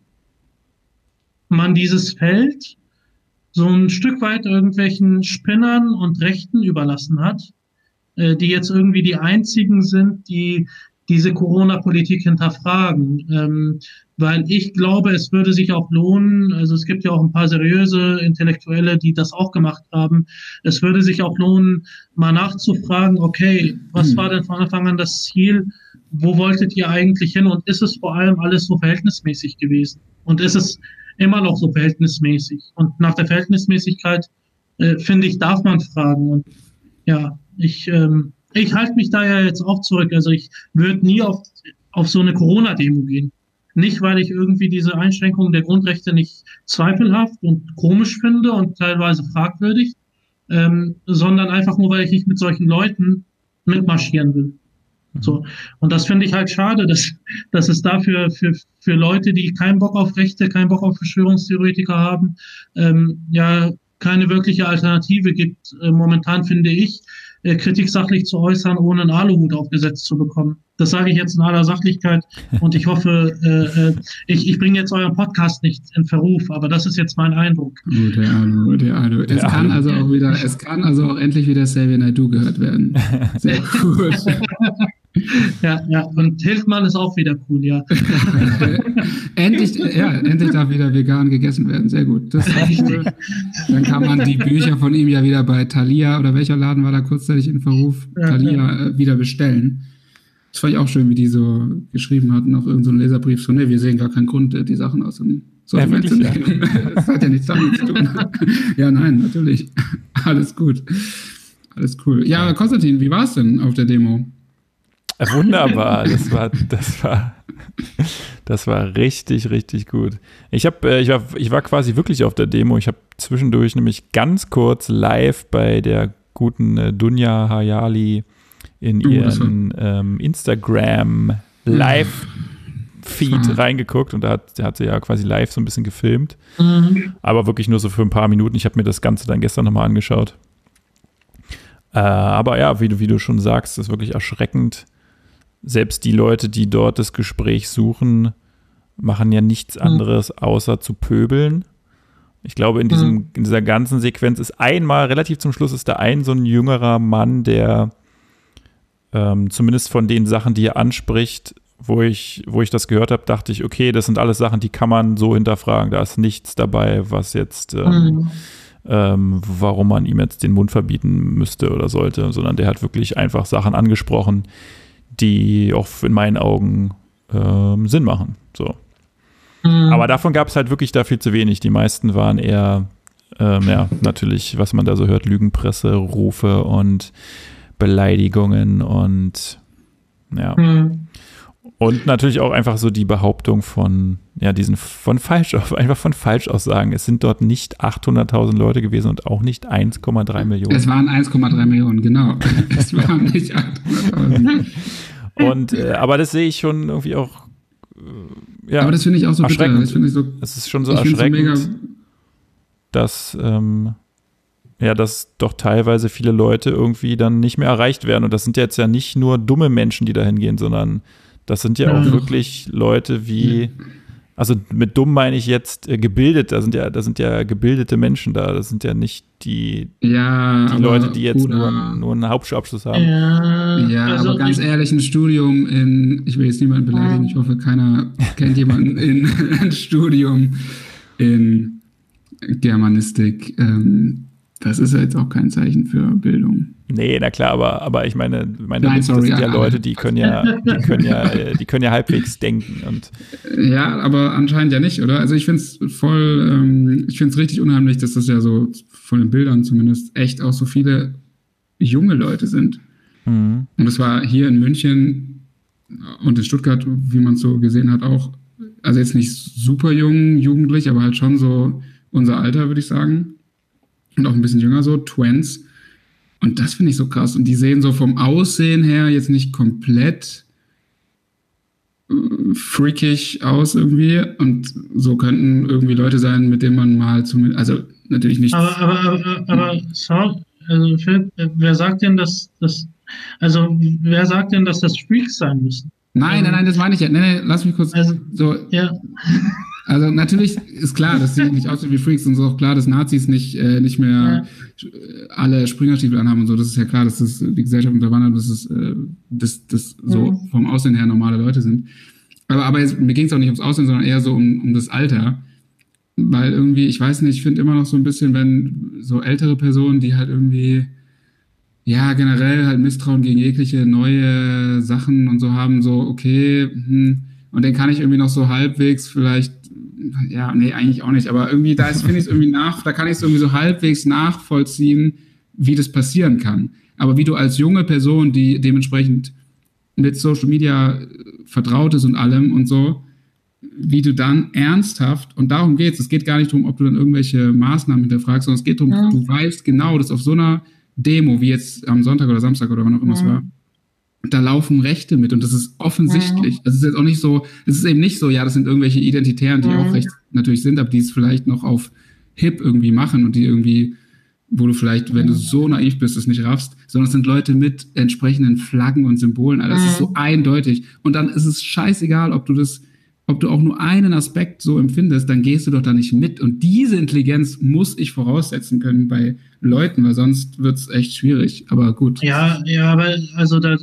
man dieses Feld so ein Stück weit irgendwelchen Spinnern und Rechten überlassen hat, äh, die jetzt irgendwie die einzigen sind, die diese Corona-Politik hinterfragen. Ähm, weil ich glaube, es würde sich auch lohnen, also es gibt ja auch ein paar seriöse Intellektuelle, die das auch gemacht haben, es würde sich auch lohnen, mal nachzufragen, okay, was war denn von Anfang an das Ziel, wo wolltet ihr eigentlich hin und ist es vor allem alles so verhältnismäßig gewesen? Und ist es immer noch so verhältnismäßig? Und nach der Verhältnismäßigkeit, äh, finde ich, darf man fragen. Und ja, ich, ähm, ich halte mich da ja jetzt auch zurück. Also ich würde nie auf, auf so eine Corona-Demo gehen. Nicht, weil ich irgendwie diese Einschränkungen der Grundrechte nicht zweifelhaft und komisch finde und teilweise fragwürdig, ähm, sondern einfach nur, weil ich nicht mit solchen Leuten mitmarschieren will. So. Und das finde ich halt schade, dass, dass es dafür für, für Leute, die keinen Bock auf Rechte, keinen Bock auf Verschwörungstheoretiker haben, ähm, ja, keine wirkliche Alternative gibt. Äh, momentan finde ich, äh, Kritik sachlich zu äußern, ohne einen Aluhut aufgesetzt zu bekommen. Das sage ich jetzt in aller Sachlichkeit und ich hoffe, äh, äh, ich, ich bringe jetzt euren Podcast nicht in Verruf, aber das ist jetzt mein Eindruck. Oh, der Alu, der Alu. Es Der kann Alu. also auch wieder, es kann also auch endlich wieder Xavier Naidoo gehört werden. Sehr gut. Ja, ja, und Hildmann ist auch wieder cool, ja. endlich, ja, endlich darf wieder vegan gegessen werden. Sehr gut. Das ist auch cool. Dann kann man die Bücher von ihm ja wieder bei Thalia, oder welcher Laden war da kurzzeitig in Verruf? Ja, Thalia ja. äh, wieder bestellen. Das fand ich auch schön, wie die so geschrieben hatten auf irgendeinem so Leserbrief, so, ne, wir sehen gar keinen Grund, die Sachen aus dem Sortiment zu Ja, nehmen. Das hat ja nichts damit zu tun. Ja, nein, natürlich. Alles gut. Alles cool. Ja, Konstantin, wie war es denn auf der Demo? Wunderbar, das war, das war, das war richtig, richtig gut. Ich habe, ich war, ich war quasi wirklich auf der Demo. Ich habe zwischendurch nämlich ganz kurz live bei der guten äh, Dunja Hayali in ihren ähm, Instagram Live Feed mhm. reingeguckt und da hat, da hat sie ja quasi live so ein bisschen gefilmt. Mhm. Aber wirklich nur so für ein paar Minuten. Ich habe mir das Ganze dann gestern nochmal angeschaut. Äh, aber ja, wie du, wie du schon sagst, ist wirklich erschreckend. Selbst die Leute, die dort das Gespräch suchen, machen ja nichts anderes, außer zu pöbeln. Ich glaube, in, diesem, in dieser ganzen Sequenz ist einmal, relativ zum Schluss, ist da ein so ein jüngerer Mann, der ähm, zumindest von den Sachen, die er anspricht, wo ich, wo ich das gehört habe, dachte ich, okay, das sind alles Sachen, die kann man so hinterfragen. Da ist nichts dabei, was jetzt, ähm, mhm. ähm, warum man ihm jetzt den Mund verbieten müsste oder sollte, sondern der hat wirklich einfach Sachen angesprochen, die auch in meinen Augen ähm, Sinn machen. So. Mhm. Aber davon gab es halt wirklich da viel zu wenig. Die meisten waren eher, ähm, ja, natürlich, was man da so hört, Lügenpresse, Rufe und Beleidigungen und ja. Mhm. Und natürlich auch einfach so die Behauptung von, ja, diesen, von falsch, einfach von Falschaussagen. Es sind dort nicht achthunderttausend Leute gewesen und auch nicht eins Komma drei Millionen. Es waren eins Komma drei Millionen, genau. Es waren nicht achthunderttausend. Und, äh, aber das sehe ich schon irgendwie auch, äh, ja. Aber das finde ich auch so bitter. Das finde ich so, es ist schon so erschreckend, so dass, ähm, ja, dass doch teilweise viele Leute irgendwie dann nicht mehr erreicht werden. Und das sind jetzt ja nicht nur dumme Menschen, die da hingehen, sondern das sind ja, ja auch wirklich Leute wie, also mit dumm meine ich jetzt äh, gebildet, da sind ja, da sind ja gebildete Menschen da, das sind ja nicht die, ja, die Leute, die jetzt nur, nur einen Hauptschulabschluss haben. Ja, ja also aber ganz ehrlich, ein Studium in, ich will jetzt niemanden beleidigen, ich hoffe, keiner kennt jemanden in ein Studium in Germanistik, ähm, das ist ja jetzt auch kein Zeichen für Bildung. Nee, na klar, aber, aber ich meine, meine Nein, sorry, das sind ja, ja Leute, die können ja, die können ja, die können ja halbwegs denken und ja, aber anscheinend ja nicht, oder? Also ich finde es voll, ähm, ich finde es richtig unheimlich, dass das ja so von den Bildern zumindest echt auch so viele junge Leute sind. Mhm. Und es war hier in München und in Stuttgart, wie man es so gesehen hat, auch, also jetzt nicht super jung, jugendlich, aber halt schon so unser Alter, würde ich sagen. Und auch ein bisschen jünger so, Twins. Und das finde ich so krass. Und die sehen so vom Aussehen her jetzt nicht komplett äh, freakig aus irgendwie. Und so könnten irgendwie Leute sein, mit denen man mal zumindest, also natürlich nicht. Aber, aber, aber, aber, sorry, also Philipp, wer sagt denn, dass das, also wer sagt denn, dass das Freaks sein müssen? Nein, nein, nein, das meine ich ja. Nein, nein, lass mich kurz also, so. Ja. Also natürlich ist klar, dass sie nicht aussehen wie Freaks und so auch klar, dass Nazis nicht äh, nicht mehr ja. alle Springerstiefel anhaben und so. Das ist ja klar, dass das die Gesellschaft unterwandert, dass es äh, dass das so mhm. vom Aussehen her normale Leute sind. Aber aber jetzt, mir ging es auch nicht ums Aussehen, sondern eher so um um das Alter, weil irgendwie, ich weiß nicht, ich finde immer noch so ein bisschen, wenn so ältere Personen, die halt irgendwie ja generell halt Misstrauen gegen jegliche neue Sachen und so haben, so okay, hm, und den kann ich irgendwie noch so halbwegs vielleicht, ja, nee, eigentlich auch nicht, aber irgendwie, da finde ich es irgendwie nach, da kann ich es irgendwie so halbwegs nachvollziehen, wie das passieren kann. Aber wie du als junge Person, die dementsprechend mit Social Media vertraut ist und allem und so, wie du dann ernsthaft, und darum geht's, es geht gar nicht darum, ob du dann irgendwelche Maßnahmen hinterfragst, sondern es geht darum, ja. du weißt genau, dass auf so einer Demo, wie jetzt am Sonntag oder Samstag oder wann auch immer es ja. war, da laufen Rechte mit und das ist offensichtlich. Ja. Es ist jetzt auch nicht so, es ist eben nicht so, ja, das sind irgendwelche Identitären, die ja. auch rechts natürlich sind, aber die es vielleicht noch auf hip irgendwie machen und die irgendwie, wo du vielleicht, wenn ja. du so naiv bist, es nicht raffst, sondern es sind Leute mit entsprechenden Flaggen und Symbolen. Also das ja. ist so eindeutig. Und dann ist es scheißegal, ob du das, ob du auch nur einen Aspekt so empfindest, dann gehst du doch da nicht mit. Und diese Intelligenz muss ich voraussetzen können bei Leuten, weil sonst wird's echt schwierig. Aber gut. Ja, ja, aber also da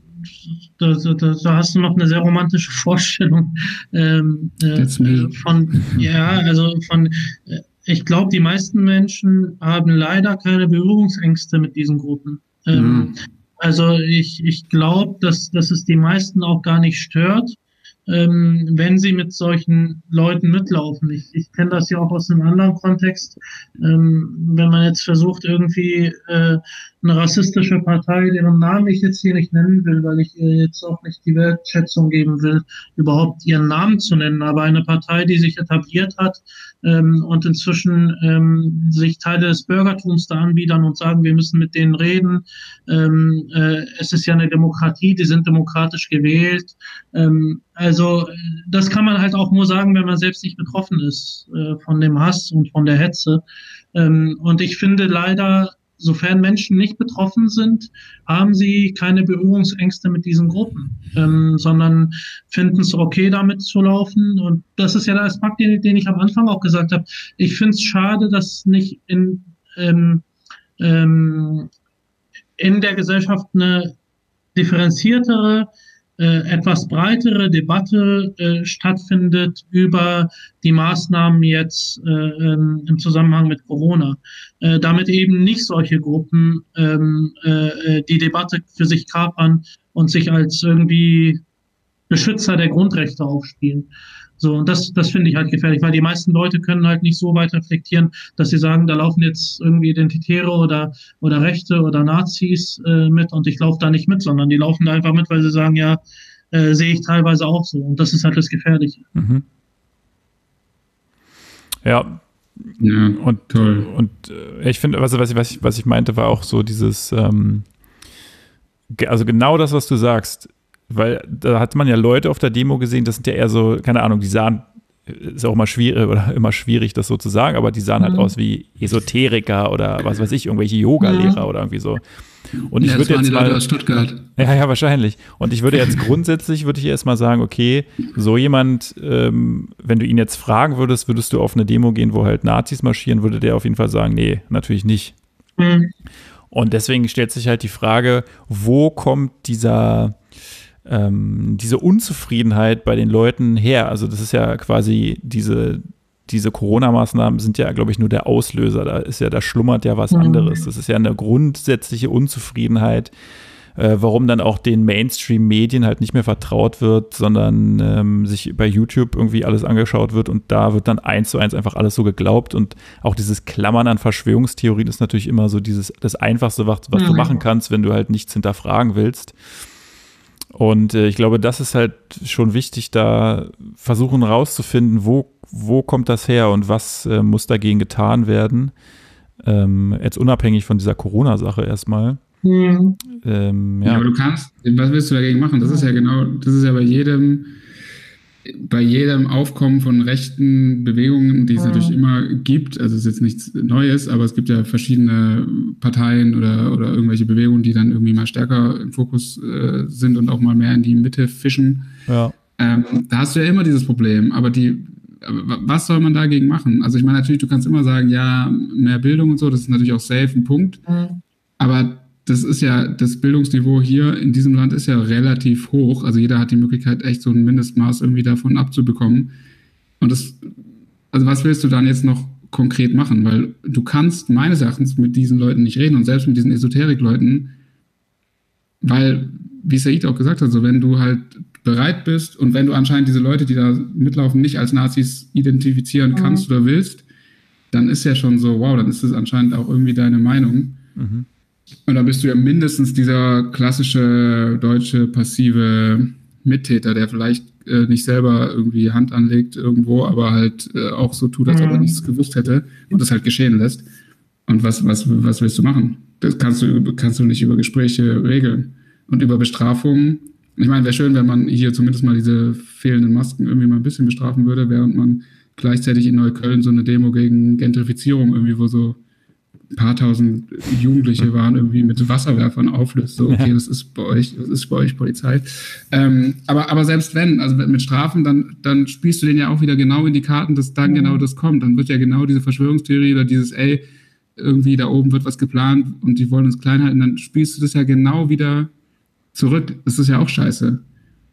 Da, da, da hast du noch eine sehr romantische Vorstellung ähm, äh, von, ja, also von, äh, ich glaube, die meisten Menschen haben leider keine Berührungsängste mit diesen Gruppen. Ähm, mhm. Also ich, ich glaube, dass, dass es die meisten auch gar nicht stört, ähm, wenn sie mit solchen Leuten mitlaufen. Ich, ich kenne das ja auch aus einem anderen Kontext. Ähm, wenn man jetzt versucht, irgendwie äh, eine rassistische Partei, deren Namen ich jetzt hier nicht nennen will, weil ich ihr jetzt auch nicht die Wertschätzung geben will, überhaupt ihren Namen zu nennen, aber eine Partei, die sich etabliert hat ähm, und inzwischen ähm, sich Teile des Bürgertums da anbiedern und sagen, wir müssen mit denen reden. Ähm, äh, es ist ja eine Demokratie, die sind demokratisch gewählt. Ähm, also das kann man halt auch nur sagen, wenn man selbst nicht betroffen ist äh, von dem Hass und von der Hetze. Ähm, und ich finde leider, sofern Menschen nicht betroffen sind, haben sie keine Berührungsängste mit diesen Gruppen, ähm, sondern finden es okay, damit zu laufen. Und das ist ja der Aspekt, den, den ich am Anfang auch gesagt habe. Ich finde es schade, dass nicht in, ähm, ähm, in der Gesellschaft eine differenziertere, äh, etwas breitere Debatte äh, stattfindet über die Maßnahmen jetzt äh, ähm, im Zusammenhang mit Corona. Äh, damit eben nicht solche Gruppen ähm, äh, die Debatte für sich kapern und sich als irgendwie Beschützer der Grundrechte aufspielen. So, und das, das finde ich halt gefährlich, weil die meisten Leute können halt nicht so weit reflektieren, dass sie sagen, da laufen jetzt irgendwie Identitäre oder, oder Rechte oder Nazis äh, mit und ich laufe da nicht mit, sondern die laufen da einfach mit, weil sie sagen, ja, äh, sehe ich teilweise auch so. Und das ist halt das Gefährliche. Mhm. Ja. Ja, und toll. Und äh, ich finde, also, was, ich, was, ich, was ich meinte, war auch so dieses, ähm, also genau das, was du sagst. Weil da hat man ja Leute auf der Demo gesehen, das sind ja eher so, keine Ahnung, die sahen, ist auch immer schwierig, oder immer schwierig, das so zu sagen, aber die sahen halt Mhm. aus wie Esoteriker oder was weiß ich, irgendwelche Yoga-Lehrer Mhm. oder irgendwie so. Und ich Ja, das würde waren jetzt die Leute mal, aus Stuttgart. ja, ja, wahrscheinlich. Und ich würde jetzt grundsätzlich, würde ich erst mal sagen, okay, so jemand, ähm, wenn du ihn jetzt fragen würdest, würdest du auf eine Demo gehen, wo halt Nazis marschieren, würde der auf jeden Fall sagen, nee, natürlich nicht. Mhm. Und deswegen stellt sich halt die Frage, wo kommt dieser Ähm, diese Unzufriedenheit bei den Leuten her? Also das ist ja quasi diese, diese Corona-Maßnahmen sind ja, glaube ich, nur der Auslöser. Da ist ja, da schlummert ja was Mhm. anderes. Das ist ja eine grundsätzliche Unzufriedenheit, äh, warum dann auch den Mainstream-Medien halt nicht mehr vertraut wird, sondern ähm, sich bei YouTube irgendwie alles angeschaut wird und da wird dann eins zu eins einfach alles so geglaubt und auch dieses Klammern an Verschwörungstheorien ist natürlich immer so dieses, das Einfachste, was, was Mhm. du machen kannst, wenn du halt nichts hinterfragen willst. Und äh, ich glaube, das ist halt schon wichtig, da versuchen rauszufinden, wo, wo kommt das her und was äh, muss dagegen getan werden. Ähm, jetzt unabhängig von dieser Corona-Sache erstmal. Mhm. Ähm, Ja, ja. aber du kannst, was willst du dagegen machen? Das ist ja genau, das ist ja bei jedem, bei jedem Aufkommen von rechten Bewegungen, die es Mhm. natürlich immer gibt, also es ist jetzt nichts Neues, aber es gibt ja verschiedene Parteien oder, oder irgendwelche Bewegungen, die dann irgendwie mal stärker im Fokus äh, sind und auch mal mehr in die Mitte fischen. Ja. Ähm, da hast du ja immer dieses Problem, aber die, aber was soll man dagegen machen? Also ich meine natürlich, du kannst immer sagen, ja, mehr Bildung und so, das ist natürlich auch safe ein Punkt, Mhm. aber das ist ja, das Bildungsniveau hier in diesem Land ist ja relativ hoch. Also jeder hat die Möglichkeit, echt so ein Mindestmaß irgendwie davon abzubekommen. Und das, also was willst du dann jetzt noch konkret machen? Weil du kannst meines Erachtens mit diesen Leuten nicht reden und selbst mit diesen Esoterik-Leuten, weil, wie Said auch gesagt hat, so wenn du halt bereit bist und wenn du anscheinend diese Leute, die da mitlaufen, nicht als Nazis identifizieren kannst Mhm. oder willst, dann ist ja schon so, wow, dann ist das anscheinend auch irgendwie deine Meinung. Mhm. Und dann bist du ja mindestens dieser klassische deutsche passive Mittäter, der vielleicht äh, nicht selber irgendwie Hand anlegt irgendwo, aber halt äh, auch so tut, als ob er Mhm. nichts gewusst hätte und das halt geschehen lässt. Und was, was, was willst du machen? Das kannst du, kannst du nicht über Gespräche regeln. Und über Bestrafungen, ich meine, wäre schön, wenn man hier zumindest mal diese fehlenden Masken irgendwie mal ein bisschen bestrafen würde, während man gleichzeitig in Neukölln so eine Demo gegen Gentrifizierung irgendwie, wo so ein paar tausend Jugendliche waren, irgendwie mit Wasserwerfern auflöst. So, okay, das ist bei euch, das ist bei euch Polizei. Ähm, aber, aber selbst wenn, also mit Strafen, dann, dann spielst du denen ja auch wieder genau in die Karten, dass dann Mhm. genau das kommt. Dann wird ja genau diese Verschwörungstheorie oder dieses, ey, irgendwie da oben wird was geplant und die wollen uns klein halten, dann spielst du das ja genau wieder zurück. Das ist ja auch scheiße.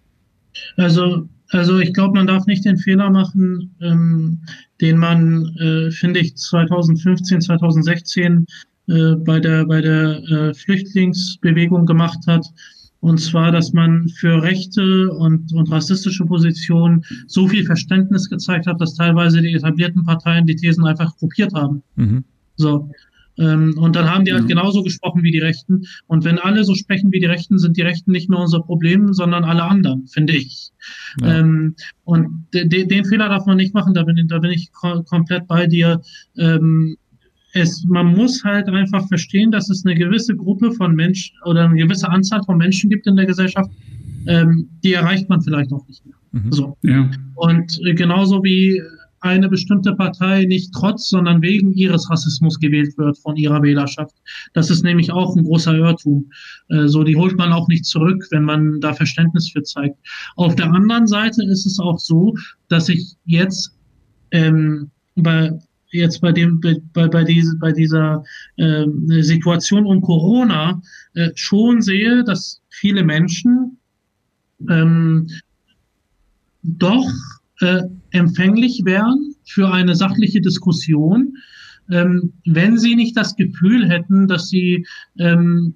Also, also ich glaube, man darf nicht den Fehler machen, ähm, den man, äh, finde ich, zwanzig fünfzehn, zwanzig sechzehn äh, bei der, bei der äh, Flüchtlingsbewegung gemacht hat, Und zwar, dass man für rechte und, und rassistische Positionen so viel Verständnis gezeigt hat, dass teilweise die etablierten Parteien die Thesen einfach kopiert haben. Mhm. So. Ähm, und dann haben die halt Ja. genauso gesprochen wie die Rechten. Und wenn alle so sprechen wie die Rechten, sind die Rechten nicht mehr unser Problem, sondern alle anderen, finde ich. Ja. Ähm, und de, de, den Fehler darf man nicht machen, da bin, ich- da bin ich ko- komplett bei dir. Ähm, es, man muss halt einfach verstehen, dass es eine gewisse Gruppe von Menschen oder eine gewisse Anzahl von Menschen gibt in der Gesellschaft, ähm, die erreicht man vielleicht auch nicht mehr. Mhm. So. Ja. Und äh, genauso wie eine bestimmte Partei nicht trotz, sondern wegen ihres Rassismus gewählt wird von ihrer Wählerschaft. Das ist nämlich auch ein großer Irrtum. Äh, so, die holt man auch nicht zurück, wenn man da Verständnis für zeigt. Auf der anderen Seite ist es auch so, dass ich jetzt ähm, bei jetzt bei dem bei bei diese bei dieser ähm, Situation um Corona äh, schon sehe, dass viele Menschen ähm, doch äh, empfänglich wären für eine sachliche Diskussion, ähm, wenn sie nicht das Gefühl hätten, dass sie ähm,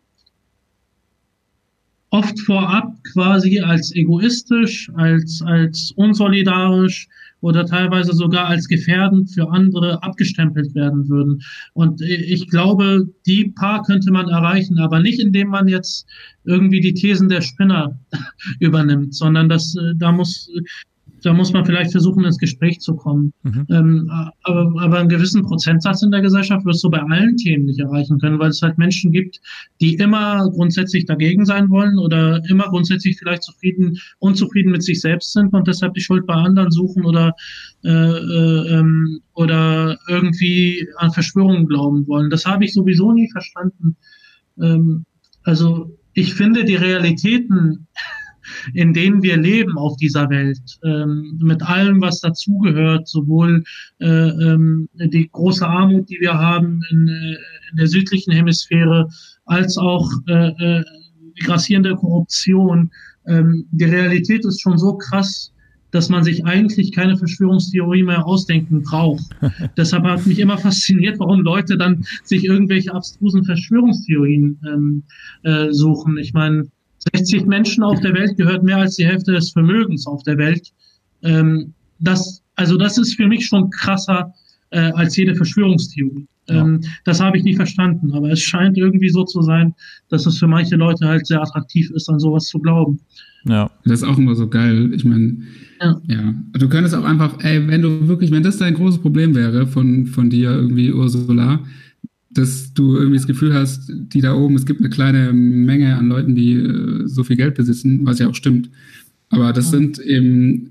oft vorab quasi als egoistisch, als, als unsolidarisch oder teilweise sogar als gefährdend für andere abgestempelt werden würden. Und ich glaube, die paar könnte man erreichen, aber nicht indem man jetzt irgendwie die Thesen der Spinner übernimmt, sondern das, da muss, da muss man vielleicht versuchen, ins Gespräch zu kommen. Mhm. Ähm, aber, aber einen gewissen Prozentsatz in der Gesellschaft wirst du bei allen Themen nicht erreichen können, weil es halt Menschen gibt, die immer grundsätzlich dagegen sein wollen oder immer grundsätzlich vielleicht zufrieden, unzufrieden mit sich selbst sind und deshalb die Schuld bei anderen suchen oder, äh, äh, ähm, oder irgendwie an Verschwörungen glauben wollen. Das habe ich sowieso nie verstanden. Ähm, also ich finde die Realitäten, in denen wir leben auf dieser Welt, ähm, mit allem, was dazugehört, sowohl äh, ähm, die große Armut, die wir haben in, äh, in der südlichen Hemisphäre, als auch äh, äh, die grassierende Korruption. Ähm, die Realität ist schon so krass, dass man sich eigentlich keine Verschwörungstheorie mehr ausdenken braucht. Deshalb hat mich immer fasziniert, warum Leute dann sich irgendwelche abstrusen Verschwörungstheorien ähm, äh, suchen. Ich meine, sechzig Menschen auf der Welt gehört mehr als die Hälfte des Vermögens auf der Welt. Ähm, das, also das ist für mich schon krasser äh, als jede Verschwörungstheorie. Ähm, ja. Das habe ich nie verstanden, aber es scheint irgendwie so zu sein, dass es für manche Leute halt sehr attraktiv ist, an sowas zu glauben. Ja. Das ist auch immer so geil. Ich meine, ja. ja. Du könntest auch einfach, ey, wenn du wirklich, wenn das dein großes Problem wäre von, von dir irgendwie, Ursula, dass du irgendwie das Gefühl hast, die da oben, es gibt eine kleine Menge an Leuten, die äh, so viel Geld besitzen, was ja auch stimmt. Aber das ja. sind eben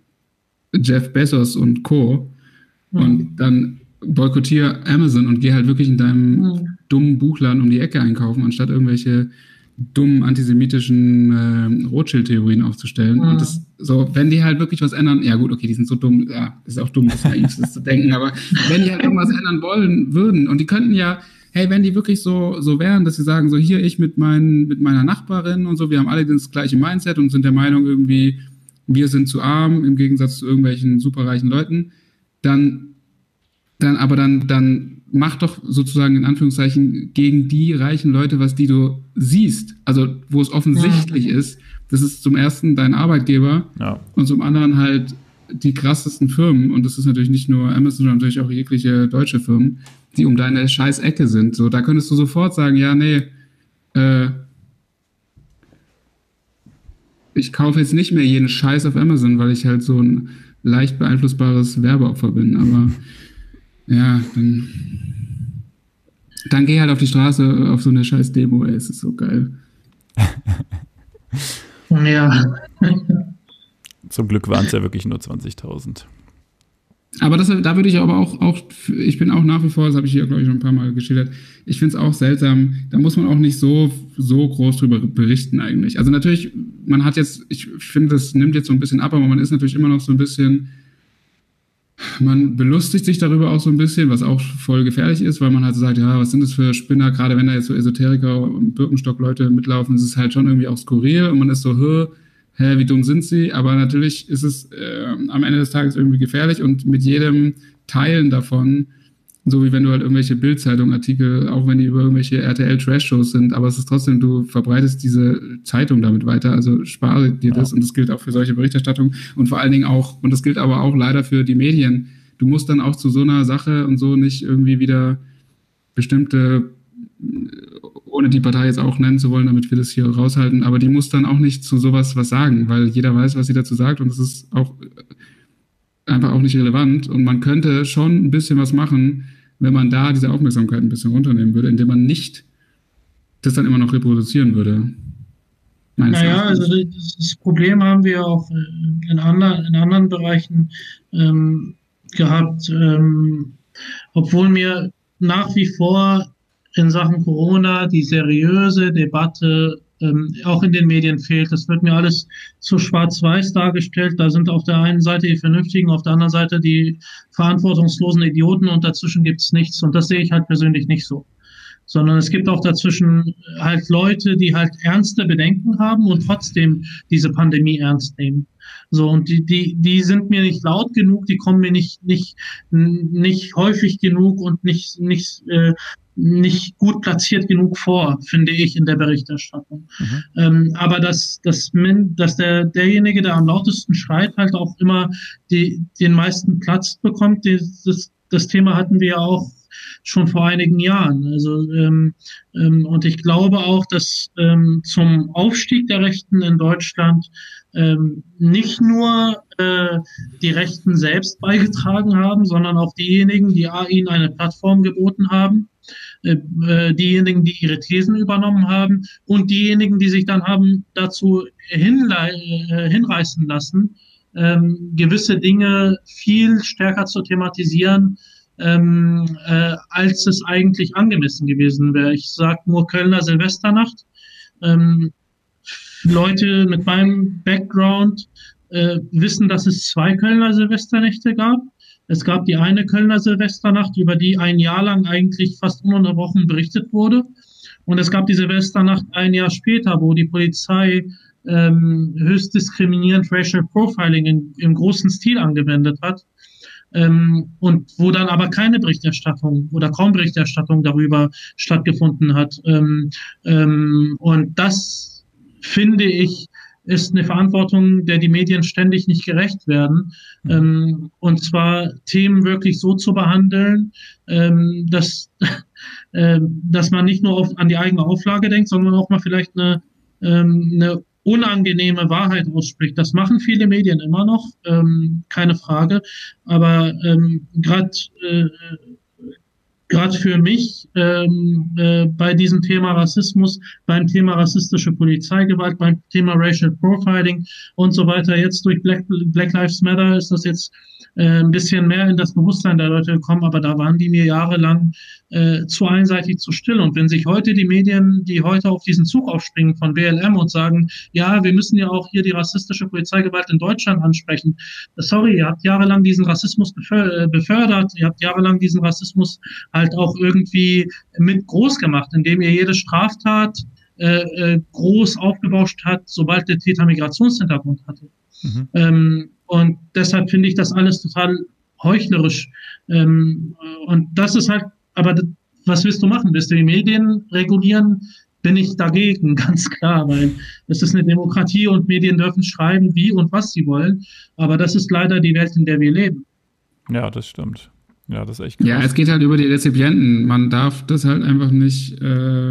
äh, Jeff Bezos und Co. Ja. Und dann boykottiere Amazon und geh halt wirklich in deinem ja. dummen Buchladen um die Ecke einkaufen, anstatt irgendwelche dummen antisemitischen äh, Rothschild-Theorien aufzustellen. Ja. Und das so, wenn die halt wirklich was ändern, ja gut, okay, die sind so dumm, ja, ist auch dumm, das naiv das zu denken, aber wenn die halt irgendwas ändern wollen würden, und die könnten ja, hey, wenn die wirklich so so wären, dass sie sagen, so hier, ich mit meinen mit meiner Nachbarin und so, wir haben alle das gleiche Mindset und sind der Meinung irgendwie, wir sind zu arm im Gegensatz zu irgendwelchen superreichen Leuten, dann dann aber dann dann mach doch sozusagen in Anführungszeichen gegen die reichen Leute, was die du siehst, also wo es offensichtlich ja. ist. Das ist zum ersten dein Arbeitgeber ja. und zum anderen halt die krassesten Firmen, und das ist natürlich nicht nur Amazon, sondern natürlich auch jegliche deutsche Firmen, die um deine scheiß Ecke sind. So, da könntest du sofort sagen, ja, nee, äh, ich kaufe jetzt nicht mehr jeden Scheiß auf Amazon, weil ich halt so ein leicht beeinflussbares Werbeopfer bin, aber ja, dann, dann geh halt auf die Straße auf so eine scheiß Demo, ey, es ist so geil. Ja. Zum Glück waren es ja wirklich nur zwanzigtausend. Aber das, da würde ich aber auch, auch, ich bin auch nach wie vor, das habe ich hier, glaube ich, schon ein paar Mal geschildert, ich finde es auch seltsam, da muss man auch nicht so, so groß drüber berichten eigentlich. Also natürlich, man hat jetzt, ich finde, das nimmt jetzt so ein bisschen ab, aber man ist natürlich immer noch so ein bisschen, man belustigt sich darüber auch so ein bisschen, was auch voll gefährlich ist, weil man halt so sagt, ja, was sind das für Spinner, gerade wenn da jetzt so Esoteriker und Birkenstock-Leute mitlaufen, ist es halt schon irgendwie auch skurril und man ist so, hä, hä, wie dumm sind sie? Aber natürlich ist es äh, am Ende des Tages irgendwie gefährlich und mit jedem Teilen davon So wie wenn du halt irgendwelche Bild-Zeitung-Artikel, auch wenn die über irgendwelche R T L-Trash-Shows sind, aber es ist trotzdem, du verbreitest diese Zeitung damit weiter, also spare dir das, ja. Und das gilt auch für solche Berichterstattung und vor allen Dingen auch, und das gilt aber auch leider für die Medien, du musst dann auch zu so einer Sache und so nicht irgendwie wieder bestimmte, ohne die Partei jetzt auch nennen zu wollen, damit wir das hier raushalten, aber die muss dann auch nicht zu sowas was sagen, weil jeder weiß, was sie dazu sagt und es ist auch einfach auch nicht relevant und man könnte schon ein bisschen was machen, wenn man da diese Aufmerksamkeit ein bisschen runternehmen würde, indem man nicht das dann immer noch reproduzieren würde. Naja, also das Problem haben wir auch in anderen, in anderen Bereichen ähm, gehabt, ähm, obwohl mir nach wie vor in Sachen Corona die seriöse Debatte ähm, auch in den Medien fehlt. Das wird mir alles zu schwarz-weiß dargestellt. Da sind auf der einen Seite die Vernünftigen, auf der anderen Seite die verantwortungslosen Idioten und dazwischen gibt's nichts. Und das sehe ich halt persönlich nicht so. Sondern es gibt auch dazwischen halt Leute, die halt ernste Bedenken haben und trotzdem diese Pandemie ernst nehmen. So, und die, die, die sind mir nicht laut genug, die kommen mir nicht, nicht, nicht häufig genug und nicht, nicht, äh, nicht gut platziert genug vor, finde ich, in der Berichterstattung. Mhm. Ähm, aber dass, dass, dass der, derjenige, der am lautesten schreit, halt auch immer die, den meisten Platz bekommt, das, das, das Thema hatten wir ja auch schon vor einigen Jahren. Also ähm, ähm, und ich glaube auch, dass ähm, zum Aufstieg der Rechten in Deutschland ähm, nicht nur äh, die Rechten selbst beigetragen haben, sondern auch diejenigen, die ihnen eine Plattform geboten haben, äh, diejenigen, die ihre Thesen übernommen haben und diejenigen, die sich dann haben dazu hinle- äh, hinreißen lassen, ähm, gewisse Dinge viel stärker zu thematisieren, Ähm, äh, als es eigentlich angemessen gewesen wäre. Ich sage nur Kölner Silvesternacht. Ähm, Leute mit meinem Background äh, wissen, dass es zwei Kölner Silvesternächte gab. Es gab die eine Kölner Silvesternacht, über die ein Jahr lang eigentlich fast ununterbrochen berichtet wurde. Und es gab die Silvesternacht ein Jahr später, wo die Polizei ähm, höchst diskriminierend Racial Profiling in, im großen Stil angewendet hat. Ähm, und wo dann aber keine Berichterstattung oder kaum Berichterstattung darüber stattgefunden hat. Ähm, ähm, und das, finde ich, ist eine Verantwortung, der die Medien ständig nicht gerecht werden. Mhm. Ähm, und zwar Themen wirklich so zu behandeln, ähm, dass, äh, dass man nicht nur auf, an die eigene Auflage denkt, sondern auch mal vielleicht eine, ähm, eine unangenehme Wahrheit ausspricht. Das machen viele Medien immer noch, ähm, keine Frage. Aber ähm, gerade äh, gerade für mich ähm, äh, bei diesem Thema Rassismus, beim Thema rassistische Polizeigewalt, beim Thema Racial Profiling und so weiter, jetzt durch Black, Black Lives Matter ist das jetzt äh, ein bisschen mehr in das Bewusstsein der Leute gekommen, aber da waren die mir jahrelang äh, zu einseitig zu still. Und wenn sich heute die Medien, die heute auf diesen Zug aufspringen von B L M und sagen, ja, wir müssen ja auch hier die rassistische Polizeigewalt in Deutschland ansprechen. Sorry, ihr habt jahrelang diesen Rassismus befördert, ihr habt jahrelang diesen Rassismus halt auch irgendwie mit groß gemacht, indem ihr jede Straftat äh, äh, groß aufgebauscht hat, sobald der Täter Migrationshintergrund hatte. Mhm. Ähm, und deshalb finde ich das alles total heuchlerisch. Ähm, und das ist halt, aber das, was willst du machen? Willst du die Medien regulieren? Bin ich dagegen, ganz klar, weil es ist eine Demokratie und Medien dürfen schreiben, wie und was sie wollen. Aber das ist leider die Welt, in der wir leben. Ja, das stimmt. Ja, das ist echt krass. Ja, es geht halt über die Rezipienten. Man darf das halt einfach nicht äh,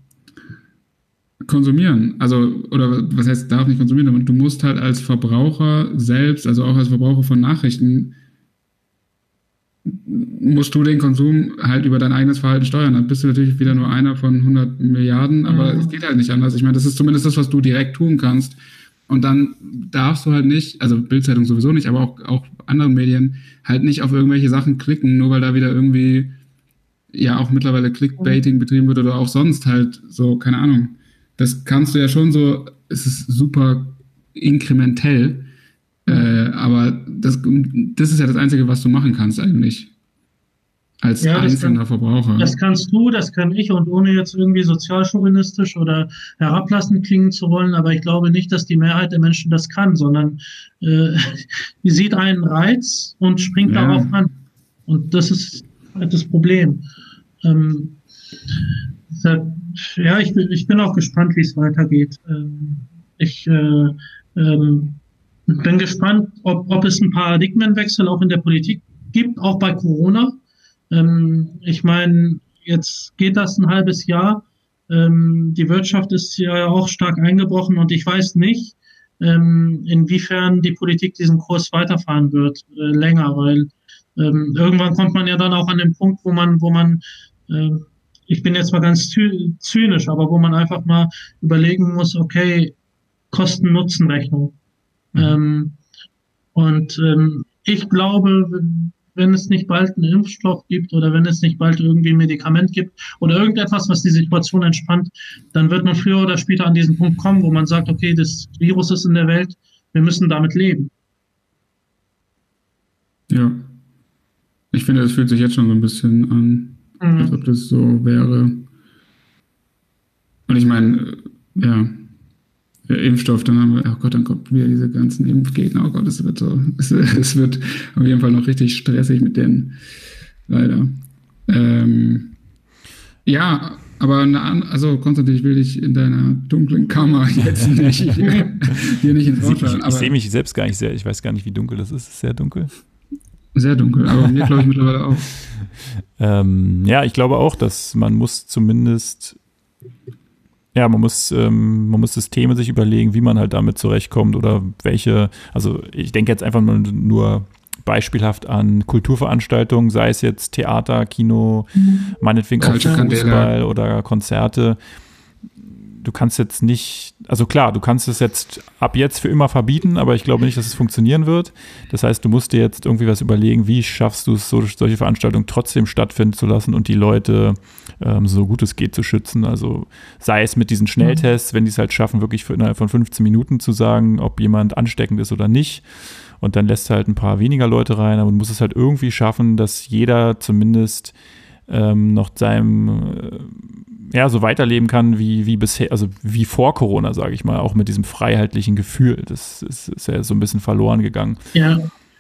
konsumieren. Also, oder was heißt, darf nicht konsumieren, aber du musst halt als Verbraucher selbst, also auch als Verbraucher von Nachrichten, musst du den Konsum halt über dein eigenes Verhalten steuern. Dann bist du natürlich wieder nur einer von hundert Milliarden, aber mhm. es geht halt nicht anders. Ich meine, das ist zumindest das, was du direkt tun kannst. Und dann darfst du halt nicht, also Bild-Zeitung sowieso nicht, aber auch, auch andere Medien, halt nicht auf irgendwelche Sachen klicken, nur weil da wieder irgendwie ja auch mittlerweile Clickbaiting betrieben wird oder auch sonst halt so, keine Ahnung. Das kannst du ja schon so, es ist super inkrementell, äh, aber das, das ist ja das Einzige, was du machen kannst eigentlich. Als ja, einzelner kann, Verbraucher. Das kannst du, das kann ich, und ohne jetzt irgendwie sozialchauvinistisch oder herablassend klingen zu wollen, aber ich glaube nicht, dass die Mehrheit der Menschen das kann, sondern äh, die sieht einen Reiz und springt ja. darauf an. Und das ist das Problem. Ähm, ja, ich bin, ich bin auch gespannt, wie es weitergeht. Ähm, ich äh, ähm, bin gespannt, ob, ob es einen Paradigmenwechsel auch in der Politik gibt, auch bei Corona. Ähm, ich meine, jetzt geht das ein halbes Jahr. Ähm, die Wirtschaft ist ja auch stark eingebrochen und ich weiß nicht, ähm, inwiefern die Politik diesen Kurs weiterfahren wird, äh, länger, weil ähm, irgendwann kommt man ja dann auch an den Punkt, wo man, wo man, äh, ich bin jetzt mal ganz zynisch, aber wo man einfach mal überlegen muss, okay, Kosten-Nutzen-Rechnung. Mhm. Ähm, und ähm, ich glaube, wenn es nicht bald einen Impfstoff gibt oder wenn es nicht bald irgendwie ein Medikament gibt oder irgendetwas, was die Situation entspannt, dann wird man früher oder später an diesen Punkt kommen, wo man sagt, okay, das Virus ist in der Welt, wir müssen damit leben. Ja. Ich finde, es fühlt sich jetzt schon so ein bisschen an, mhm. als ob das so wäre. Und ich meine, ja, Impfstoff, dann haben wir, oh Gott, dann kommt wieder diese ganzen Impfgegner. Oh Gott, es wird so, es, es wird auf jeden Fall noch richtig stressig mit denen, leider. Ähm, ja, aber eine, also Konstantin, ich will dich in deiner dunklen Kammer jetzt nicht hier nicht ins Wort fallen. Ich, ich sehe mich selbst gar nicht sehr, ich weiß gar nicht, wie dunkel das ist. Es ist sehr dunkel. Sehr dunkel, aber mir glaube ich mittlerweile auch. ähm, ja, ich glaube auch, dass man muss zumindest Ja, man muss, ähm, man muss Systeme sich überlegen, wie man halt damit zurechtkommt oder welche, also ich denke jetzt einfach nur, nur beispielhaft an Kulturveranstaltungen, sei es jetzt Theater, Kino, mhm. meinetwegen auch Fußball oder Konzerte. Du kannst jetzt nicht, also klar, du kannst es jetzt ab jetzt für immer verbieten, aber ich glaube nicht, dass es funktionieren wird. Das heißt, du musst dir jetzt irgendwie was überlegen, wie schaffst du es, so, solche Veranstaltungen trotzdem stattfinden zu lassen und die Leute ähm, so gut es geht zu schützen. Also sei es mit diesen Schnelltests, wenn die es halt schaffen, wirklich für innerhalb von fünfzehn Minuten zu sagen, ob jemand ansteckend ist oder nicht. Und dann lässt halt ein paar weniger Leute rein, aber du musst es halt irgendwie schaffen, dass jeder zumindest ähm, noch seinem äh, ja, so weiterleben kann wie, wie bisher, also wie vor Corona, sage ich mal, auch mit diesem freiheitlichen Gefühl. Das ist, ist ja so ein bisschen verloren gegangen. Ja,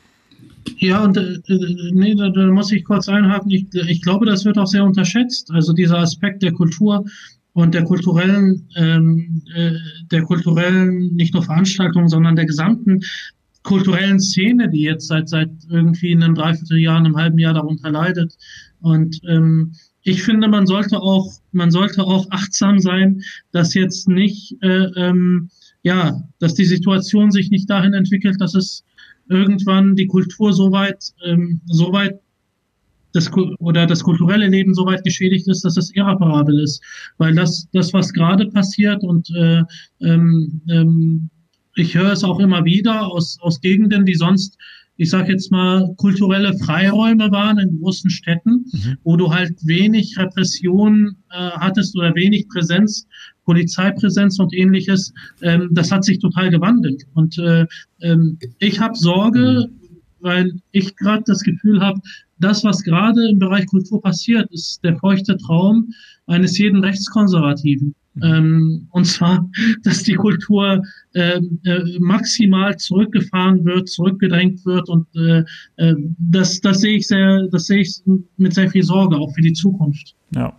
ja und äh, nee, da, da muss ich kurz einhaken. Ich, ich glaube, das wird auch sehr unterschätzt. Also dieser Aspekt der Kultur und der kulturellen, ähm, äh, der kulturellen, nicht nur Veranstaltungen, sondern der gesamten kulturellen Szene, die jetzt seit seit irgendwie in einem Dreivierteljahr, einem halben Jahr darunter leidet. Und ähm, ich finde, man sollte auch, man sollte auch achtsam sein, dass jetzt nicht, äh, ähm, ja, dass die Situation sich nicht dahin entwickelt, dass es irgendwann die Kultur so weit, ähm, so weit, das, oder das kulturelle Leben so weit geschädigt ist, dass es irreparabel ist. Weil das, das was gerade passiert und äh, ähm, ähm, ich höre es auch immer wieder aus, aus Gegenden, die sonst, ich sage jetzt mal, kulturelle Freiräume waren in großen Städten, mhm. wo du halt wenig Repression äh, hattest oder wenig Präsenz, Polizeipräsenz und ähnliches. Ähm, das hat sich total gewandelt. Und äh, ähm, ich habe Sorge, mhm. weil ich gerade das Gefühl habe, das, was gerade im Bereich Kultur passiert, ist der feuchte Traum eines jeden Rechtskonservativen. Mhm. Ähm, und zwar, dass die Kultur äh, äh, maximal zurückgefahren wird, zurückgedrängt wird und äh, äh, das, das sehe ich sehr, das sehe ich mit sehr viel Sorge auch für die Zukunft. Ja.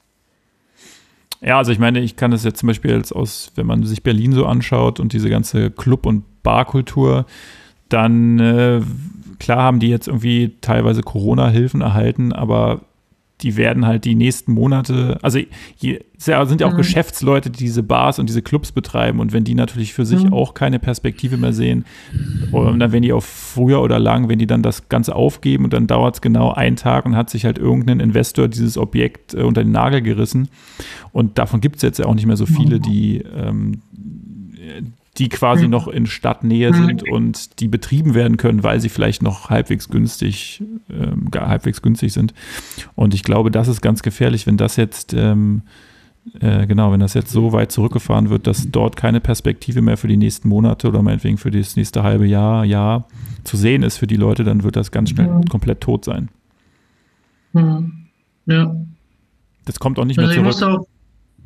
Ja, also ich meine, ich kann das jetzt zum Beispiel jetzt aus, wenn man sich Berlin so anschaut und diese ganze Club- und Barkultur, dann äh, klar haben die jetzt irgendwie teilweise Corona-Hilfen erhalten, aber die werden halt die nächsten Monate, also hier sind ja auch mhm. Geschäftsleute, die diese Bars und diese Clubs betreiben und wenn die natürlich für sich mhm. auch keine Perspektive mehr sehen und dann, wenn die auf früher oder lang, wenn die dann das Ganze aufgeben und dann dauert es genau einen Tag und hat sich halt irgendein Investor dieses Objekt äh, unter den Nagel gerissen und davon gibt es jetzt ja auch nicht mehr so viele, die ähm, die quasi mhm. noch in Stadtnähe sind mhm. und die betrieben werden können, weil sie vielleicht noch halbwegs günstig, ähm, gar halbwegs günstig sind. Und ich glaube, das ist ganz gefährlich, wenn das jetzt, ähm, äh, genau, wenn das jetzt so weit zurückgefahren wird, dass dort keine Perspektive mehr für die nächsten Monate oder meinetwegen für das nächste halbe Jahr, Jahr zu sehen ist für die Leute, dann wird das ganz schnell mhm. komplett tot sein. Mhm. Ja. Das kommt auch nicht also mehr zurück.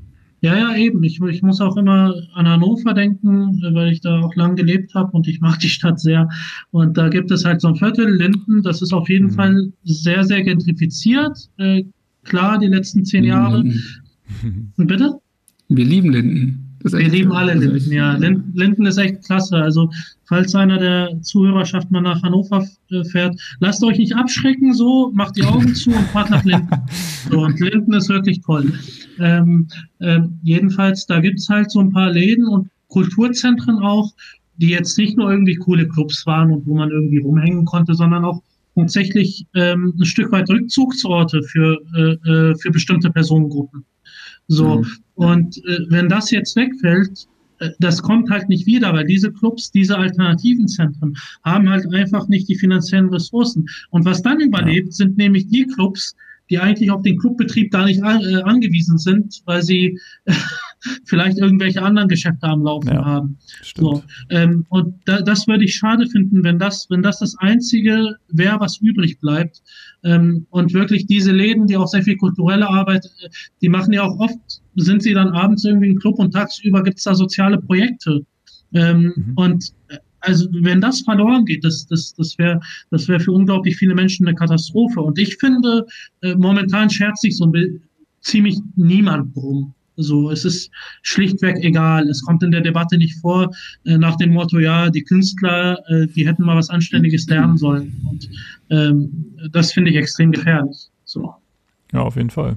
Ja, ja, eben. Ich, ich muss auch immer an Hannover denken, äh, weil ich da auch lang gelebt habe und ich mag die Stadt sehr. Und da gibt es halt so ein Viertel, Linden, das ist auf jeden Mhm. Fall sehr, sehr gentrifiziert. Äh, klar, die letzten zehn Wir lieben Jahre. Linden. Und bitte? Wir lieben Linden. Das ist Wir echt, lieben alle das ist Linden, echt, ja. Linden, Linden ist echt klasse. Also, falls einer der Zuhörerschaft mal nach Hannover äh, fährt, lasst euch nicht abschrecken, so, macht die Augen zu und fahrt nach Linden. So, und Linden ist wirklich toll. Ähm, ähm, jedenfalls, da gibt's halt so ein paar Läden und Kulturzentren auch, die jetzt nicht nur irgendwie coole Clubs waren und wo man irgendwie rumhängen konnte, sondern auch tatsächlich ähm, ein Stück weit Rückzugsorte für, äh, äh, für bestimmte Personengruppen. So, Mhm. und äh, wenn das jetzt wegfällt, äh, das kommt halt nicht wieder, weil diese Clubs, diese alternativen Zentren haben halt einfach nicht die finanziellen Ressourcen. Und was dann überlebt, sind nämlich die Clubs, die eigentlich auf den Clubbetrieb gar nicht an, äh, angewiesen sind, weil sie äh, vielleicht irgendwelche anderen Geschäfte am Laufen Ja, haben. stimmt. So, ähm, und da, das würde ich schade finden, wenn das, wenn das das Einzige wäre, was übrig bleibt. Ähm, und wirklich diese Läden, die auch sehr viel kulturelle Arbeit, äh, die machen ja auch oft, sind sie dann abends irgendwie im Club und tagsüber gibt's da soziale Projekte. Ähm, Mhm. und äh, also wenn das verloren geht, das, das, das wäre das wäre für unglaublich viele Menschen eine Katastrophe. Und ich finde, äh, momentan schert sich so ein bi- ziemlich niemand drum. So, es ist schlichtweg egal. Es kommt in der Debatte nicht vor, äh, nach dem Motto, ja, die Künstler, äh, die hätten mal was Anständiges lernen sollen. Und ähm, das finde ich extrem gefährlich. So. Ja, auf jeden Fall.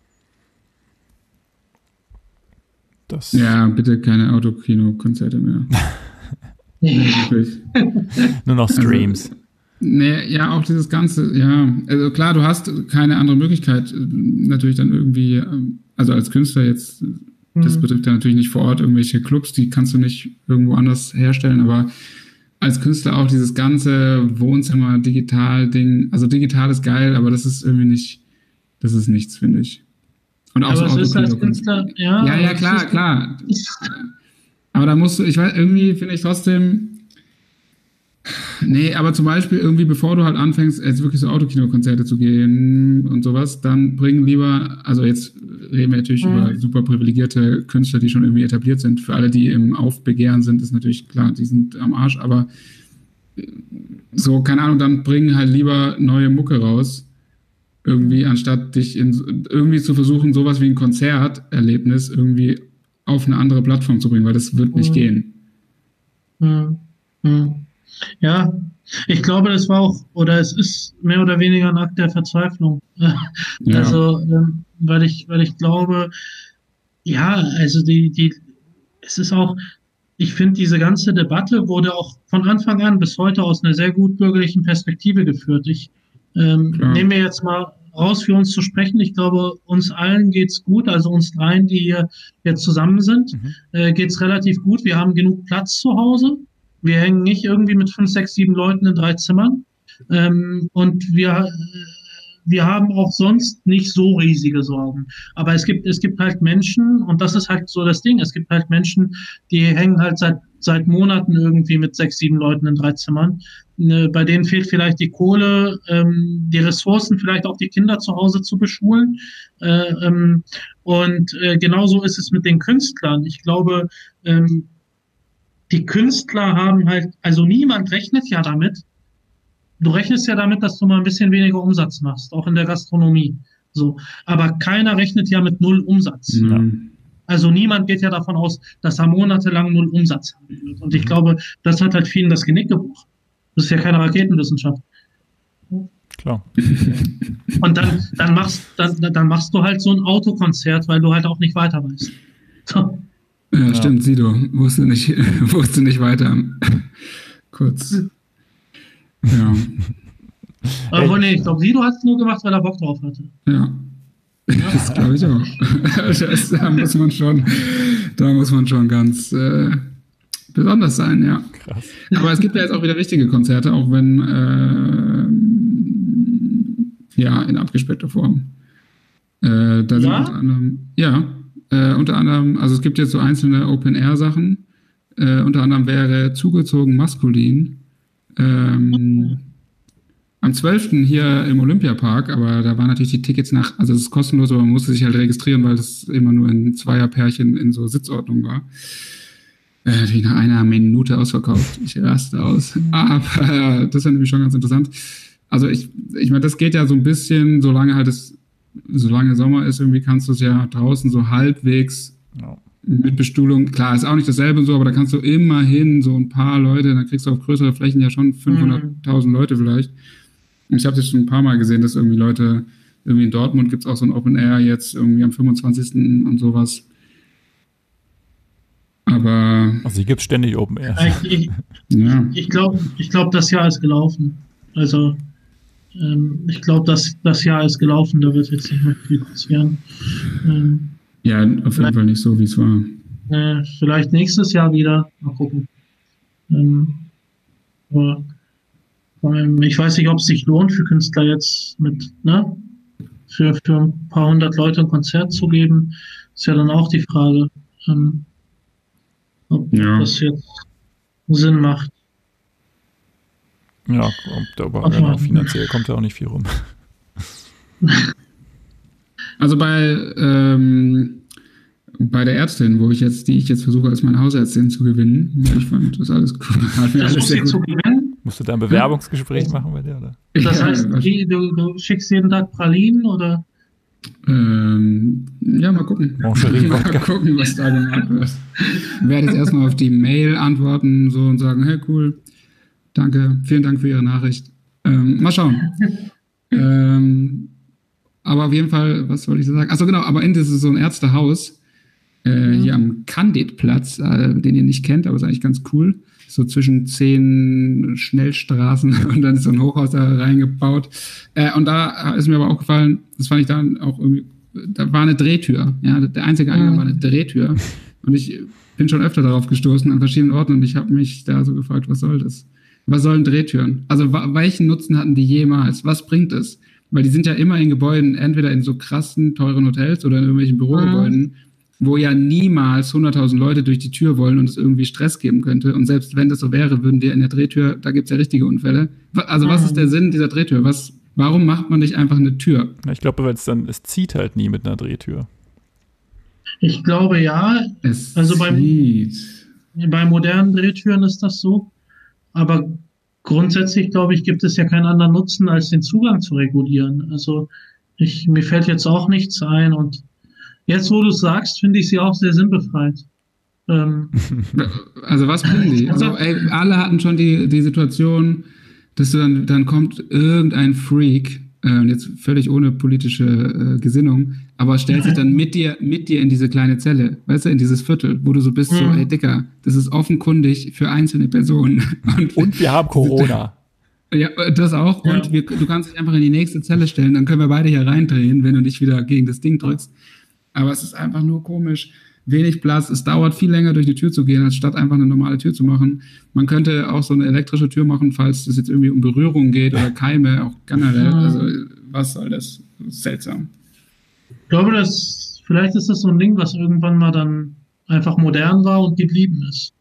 Das, Ja, bitte keine Autokino-Konzerte mehr. Nee, wirklich. nur noch Streams. Nee, ja, auch dieses Ganze, ja, also klar, du hast keine andere Möglichkeit, äh, natürlich dann irgendwie, ähm, also als Künstler jetzt, äh, das Mhm. betrifft ja natürlich nicht vor Ort irgendwelche Clubs, die kannst du nicht irgendwo anders herstellen, aber als Künstler auch dieses ganze Wohnzimmer, Digital-Ding, also digital ist geil, aber das ist irgendwie nicht, das ist nichts, finde ich. Und auch Aber so es ist als Autokino-Konzerte. Künstler, ja, Ja, ja, aber es klar, ist, klar. ist, Aber da musst du, ich weiß, irgendwie finde ich trotzdem, nee, aber zum Beispiel irgendwie, bevor du halt anfängst, jetzt wirklich so Autokino-Konzerte zu gehen und sowas, dann bring lieber, also jetzt reden wir natürlich Mhm. über super privilegierte Künstler, die schon irgendwie etabliert sind. Für alle, die im Aufbegehren sind, ist natürlich klar, die sind am Arsch, aber so, keine Ahnung, dann bring halt lieber neue Mucke raus, irgendwie, anstatt dich in, irgendwie zu versuchen, sowas wie ein Konzerterlebnis irgendwie auf eine andere Plattform zu bringen, weil das wird nicht Mhm. gehen. Mhm. Mhm. Ja, ich glaube, das war auch, oder es ist mehr oder weniger ein Akt der Verzweiflung. Ja, Also, ähm, weil ich, weil ich glaube, ja, also die, die, es ist auch, ich finde, diese ganze Debatte wurde auch von Anfang an bis heute aus einer sehr gut bürgerlichen Perspektive geführt. Ich ähm, klar. nehme mir jetzt mal raus, für uns zu sprechen. Ich glaube, uns allen geht's gut, also uns dreien, die hier jetzt zusammen sind, Mhm. äh, geht's relativ gut. Wir haben genug Platz zu Hause. Wir hängen nicht irgendwie mit fünf, sechs, sieben Leuten in drei Zimmern. Ähm, und wir, äh, wir haben auch sonst nicht so riesige Sorgen. Aber es gibt, es gibt halt Menschen, und das ist halt so das Ding, es gibt halt Menschen, die hängen halt seit, seit Monaten irgendwie mit sechs, sieben Leuten in drei Zimmern. Ne, bei denen fehlt vielleicht die Kohle, ähm, die Ressourcen, vielleicht auch die Kinder zu Hause zu beschulen. Äh, ähm, und äh, genauso ist es mit den Künstlern. Ich glaube, ähm, die Künstler haben halt, also niemand rechnet ja damit. Du rechnest ja damit, dass du mal ein bisschen weniger Umsatz machst, auch in der Gastronomie. So. Aber keiner rechnet ja mit null Umsatz. Ja. Mhm. Also niemand geht ja davon aus, dass er monatelang null Umsatz haben wird. Und ich Mhm. glaube, das hat halt vielen das Genick gebrochen. Das ist ja keine Raketenwissenschaft. Klar. Und dann, dann machst, dann, dann machst du halt so ein Autokonzert, weil du halt auch nicht weiter weißt. So. Ja, Ja. stimmt, Sido. Wusste nicht, wusste nicht weiter. Kurz. Ja, Aber nee, ich glaube, Sido hat es nur gemacht, weil er Bock drauf hatte. ja. Das glaube ich auch. Das, da muss man schon, da muss man schon ganz äh, besonders sein, ja. Krass. Aber es gibt ja jetzt auch wieder richtige Konzerte, auch wenn äh, ja, in abgespeckter Form. Äh, da sind Ja? unter anderem, ja, äh, unter anderem, also es gibt jetzt so einzelne Open-Air-Sachen. Äh, unter anderem wäre Zugezogen Maskulin. Ähm, am zwölften hier im Olympiapark, aber da waren natürlich die Tickets nach, also es ist kostenlos, aber man musste sich halt registrieren, weil das immer nur in Zweierpärchen in so Sitzordnung war. Äh, natürlich nach einer Minute ausverkauft. Ich raste aus. Aber das ist ja nämlich schon ganz interessant. Also ich, ich meine, das geht ja so ein bisschen, solange halt es, solange Sommer ist, irgendwie kannst du es ja draußen so halbwegs no. mit Bestuhlung, klar, ist auch nicht dasselbe und so, aber da kannst du immerhin so ein paar Leute, dann kriegst du auf größere Flächen ja schon fünfhunderttausend Leute vielleicht. Ich habe das schon ein paar Mal gesehen, dass irgendwie Leute, irgendwie in Dortmund gibt es auch so ein Open Air jetzt irgendwie am fünfundzwanzigsten und sowas. Aber. Also hier gibt es ständig Open Air. Ich, ich, ja. ich glaube, ich glaub, das Jahr ist gelaufen. Also ähm, ich glaube, das, das Jahr ist gelaufen, da wird jetzt nicht mehr viel passieren. Ähm, ja, auf jeden Fall nicht so, wie es war. Äh, vielleicht nächstes Jahr wieder. Mal gucken. Ähm, aber ich weiß nicht, ob es sich lohnt für Künstler jetzt mit, ne, für, für ein paar hundert Leute ein Konzert zu geben, ist ja dann auch die Frage, ähm, ob ja. das jetzt Sinn macht. Ja, kommt aber okay. Genau, finanziell kommt da auch nicht viel rum. Also bei, ähm, bei der Ärztin, wo ich jetzt, die ich jetzt versuche als meine Hausärztin zu gewinnen, ich fand das alles cool. Hat mir alles sehr gut. Zu gewinnen? Musst du da ein Bewerbungsgespräch ja. machen bei der, oder? Das heißt, die, du, du schickst jeden Tag Pralinen, oder? Ähm, ja, mal gucken. Mal gucken, was da gemacht wird. Ich werde jetzt erstmal auf die Mail antworten so und sagen, hey, cool, danke, vielen Dank für Ihre Nachricht. Ähm, mal schauen. ähm, aber auf jeden Fall, was wollte ich so sagen? Achso, genau, aber Ende ist es so ein Ärztehaus äh, mhm. hier am Candidplatz, äh, den ihr nicht kennt, aber ist eigentlich ganz cool. So zwischen zehn Schnellstraßen und dann ist so ein Hochhaus da reingebaut. Äh, und da ist mir aber auch gefallen, das fand ich dann auch irgendwie, da war eine Drehtür. Ja, der einzige Eingang mhm. war eine Drehtür. Und ich bin schon öfter darauf gestoßen an verschiedenen Orten und ich habe mich da so gefragt, was soll das? Was sollen Drehtüren? Also welchen Nutzen hatten die jemals? Was bringt es? Weil die sind ja immer in Gebäuden, entweder in so krassen, teuren Hotels oder in irgendwelchen Bürogebäuden, mhm. wo ja niemals hunderttausend Leute durch die Tür wollen und es irgendwie Stress geben könnte. Und selbst wenn das so wäre, würden wir in der Drehtür, da gibt es ja richtige Unfälle. Also was ist der Sinn dieser Drehtür? Was, warum macht man nicht einfach eine Tür? Ich glaube, weil es dann, es zieht halt nie mit einer Drehtür. Ich glaube, ja. Es also zieht. Bei, bei modernen Drehtüren ist das so. Aber grundsätzlich, glaube ich, gibt es ja keinen anderen Nutzen, als den Zugang zu regulieren. Also ich, mir fällt jetzt auch nichts ein und jetzt, wo du es sagst, finde ich sie auch sehr sinnbefreit. Ähm, also was bringen die? Also, ey, alle hatten schon die, die Situation, dass du dann, dann kommt irgendein Freak, äh, jetzt völlig ohne politische äh, Gesinnung, aber stellt sich dann mit dir, mit dir in diese kleine Zelle, weißt du, in dieses Viertel, wo du so bist, so, ey Dicker, das ist offenkundig für einzelne Personen. Und, und wir haben Corona. Ja, das auch. Ja. Und wir, du kannst dich einfach in die nächste Zelle stellen, dann können wir beide hier reindrehen, wenn du nicht wieder gegen das Ding drückst. Aber es ist einfach nur komisch. Wenig Platz. Es dauert viel länger, durch die Tür zu gehen, als statt einfach eine normale Tür zu machen. Man könnte auch so eine elektrische Tür machen, falls es jetzt irgendwie um Berührung geht oder Keime, auch generell. Also, was soll das? Das ist seltsam. Ich glaube, dass vielleicht ist das so ein Ding, was irgendwann mal dann einfach modern war und geblieben ist.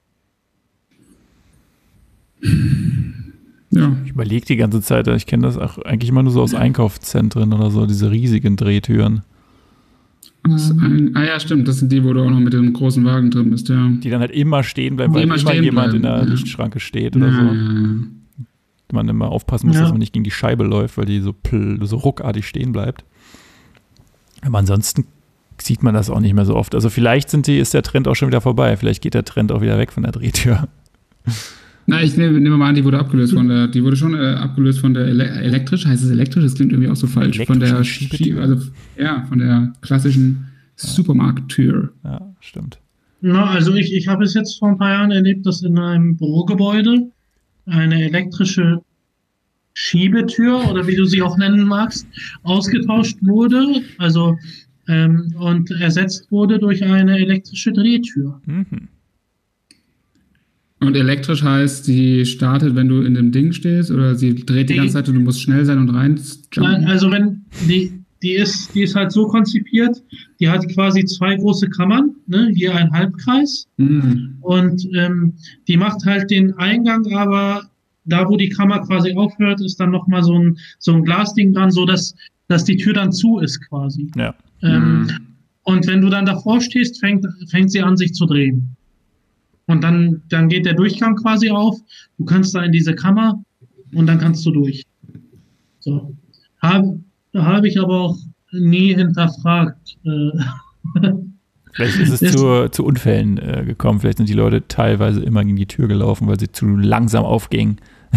Ja. Ich überlege die ganze Zeit, ich kenne das auch eigentlich immer nur so aus Einkaufszentren oder so, diese riesigen Drehtüren. Ein, ah ja, stimmt, das sind die, wo du auch noch mit dem großen Wagen drin bist, ja. Die dann halt immer stehen bleiben, weil immer, immer jemand bleiben. in der ja. Lichtschranke steht oder ja, so. Ja. Man immer aufpassen muss, ja. dass man nicht gegen die Scheibe läuft, weil die so, pl- so ruckartig stehen bleibt. Aber ansonsten sieht man das auch nicht mehr so oft. Also vielleicht sind die, ist der Trend auch schon wieder vorbei. Vielleicht geht der Trend auch wieder weg von der Drehtür. Na, ich nehme, nehme mal an, die wurde abgelöst von der, die wurde schon äh, abgelöst von der ele- elektrisch, heißt es elektrisch? Das klingt irgendwie auch so falsch. Von der Schiebetür, also ja, von der klassischen ja. Supermarkttür. Ja, stimmt. Na, also ich, ich habe es jetzt vor ein paar Jahren erlebt, dass in einem Bürogebäude eine elektrische Schiebetür oder wie du sie auch nennen magst, ausgetauscht wurde, also ähm, und ersetzt wurde durch eine elektrische Drehtür. Mhm. Und elektrisch heißt, sie startet, wenn du in dem Ding stehst, oder sie dreht die, die ganze Zeit und du musst schnell sein und rein jumpen? Nein, also wenn die die ist die ist halt so konzipiert, die hat quasi zwei große Kammern, ne, hier ein Halbkreis mhm. und ähm, die macht halt den Eingang aber da, wo die Kammer quasi aufhört, ist dann nochmal so ein, so ein Glasding dran, so dass, dass die Tür dann zu ist quasi. Ja. Ähm, Mhm. Und wenn du dann davor stehst, fängt, fängt sie an, sich zu drehen. Und dann, dann geht der Durchgang quasi auf. Du kannst da in diese Kammer und dann kannst du durch. So. Habe, habe ich aber auch nie hinterfragt. Äh, Vielleicht ist es Das- zu, zu Unfällen äh, gekommen. Vielleicht sind die Leute teilweise immer gegen die Tür gelaufen, weil sie zu langsam aufgingen.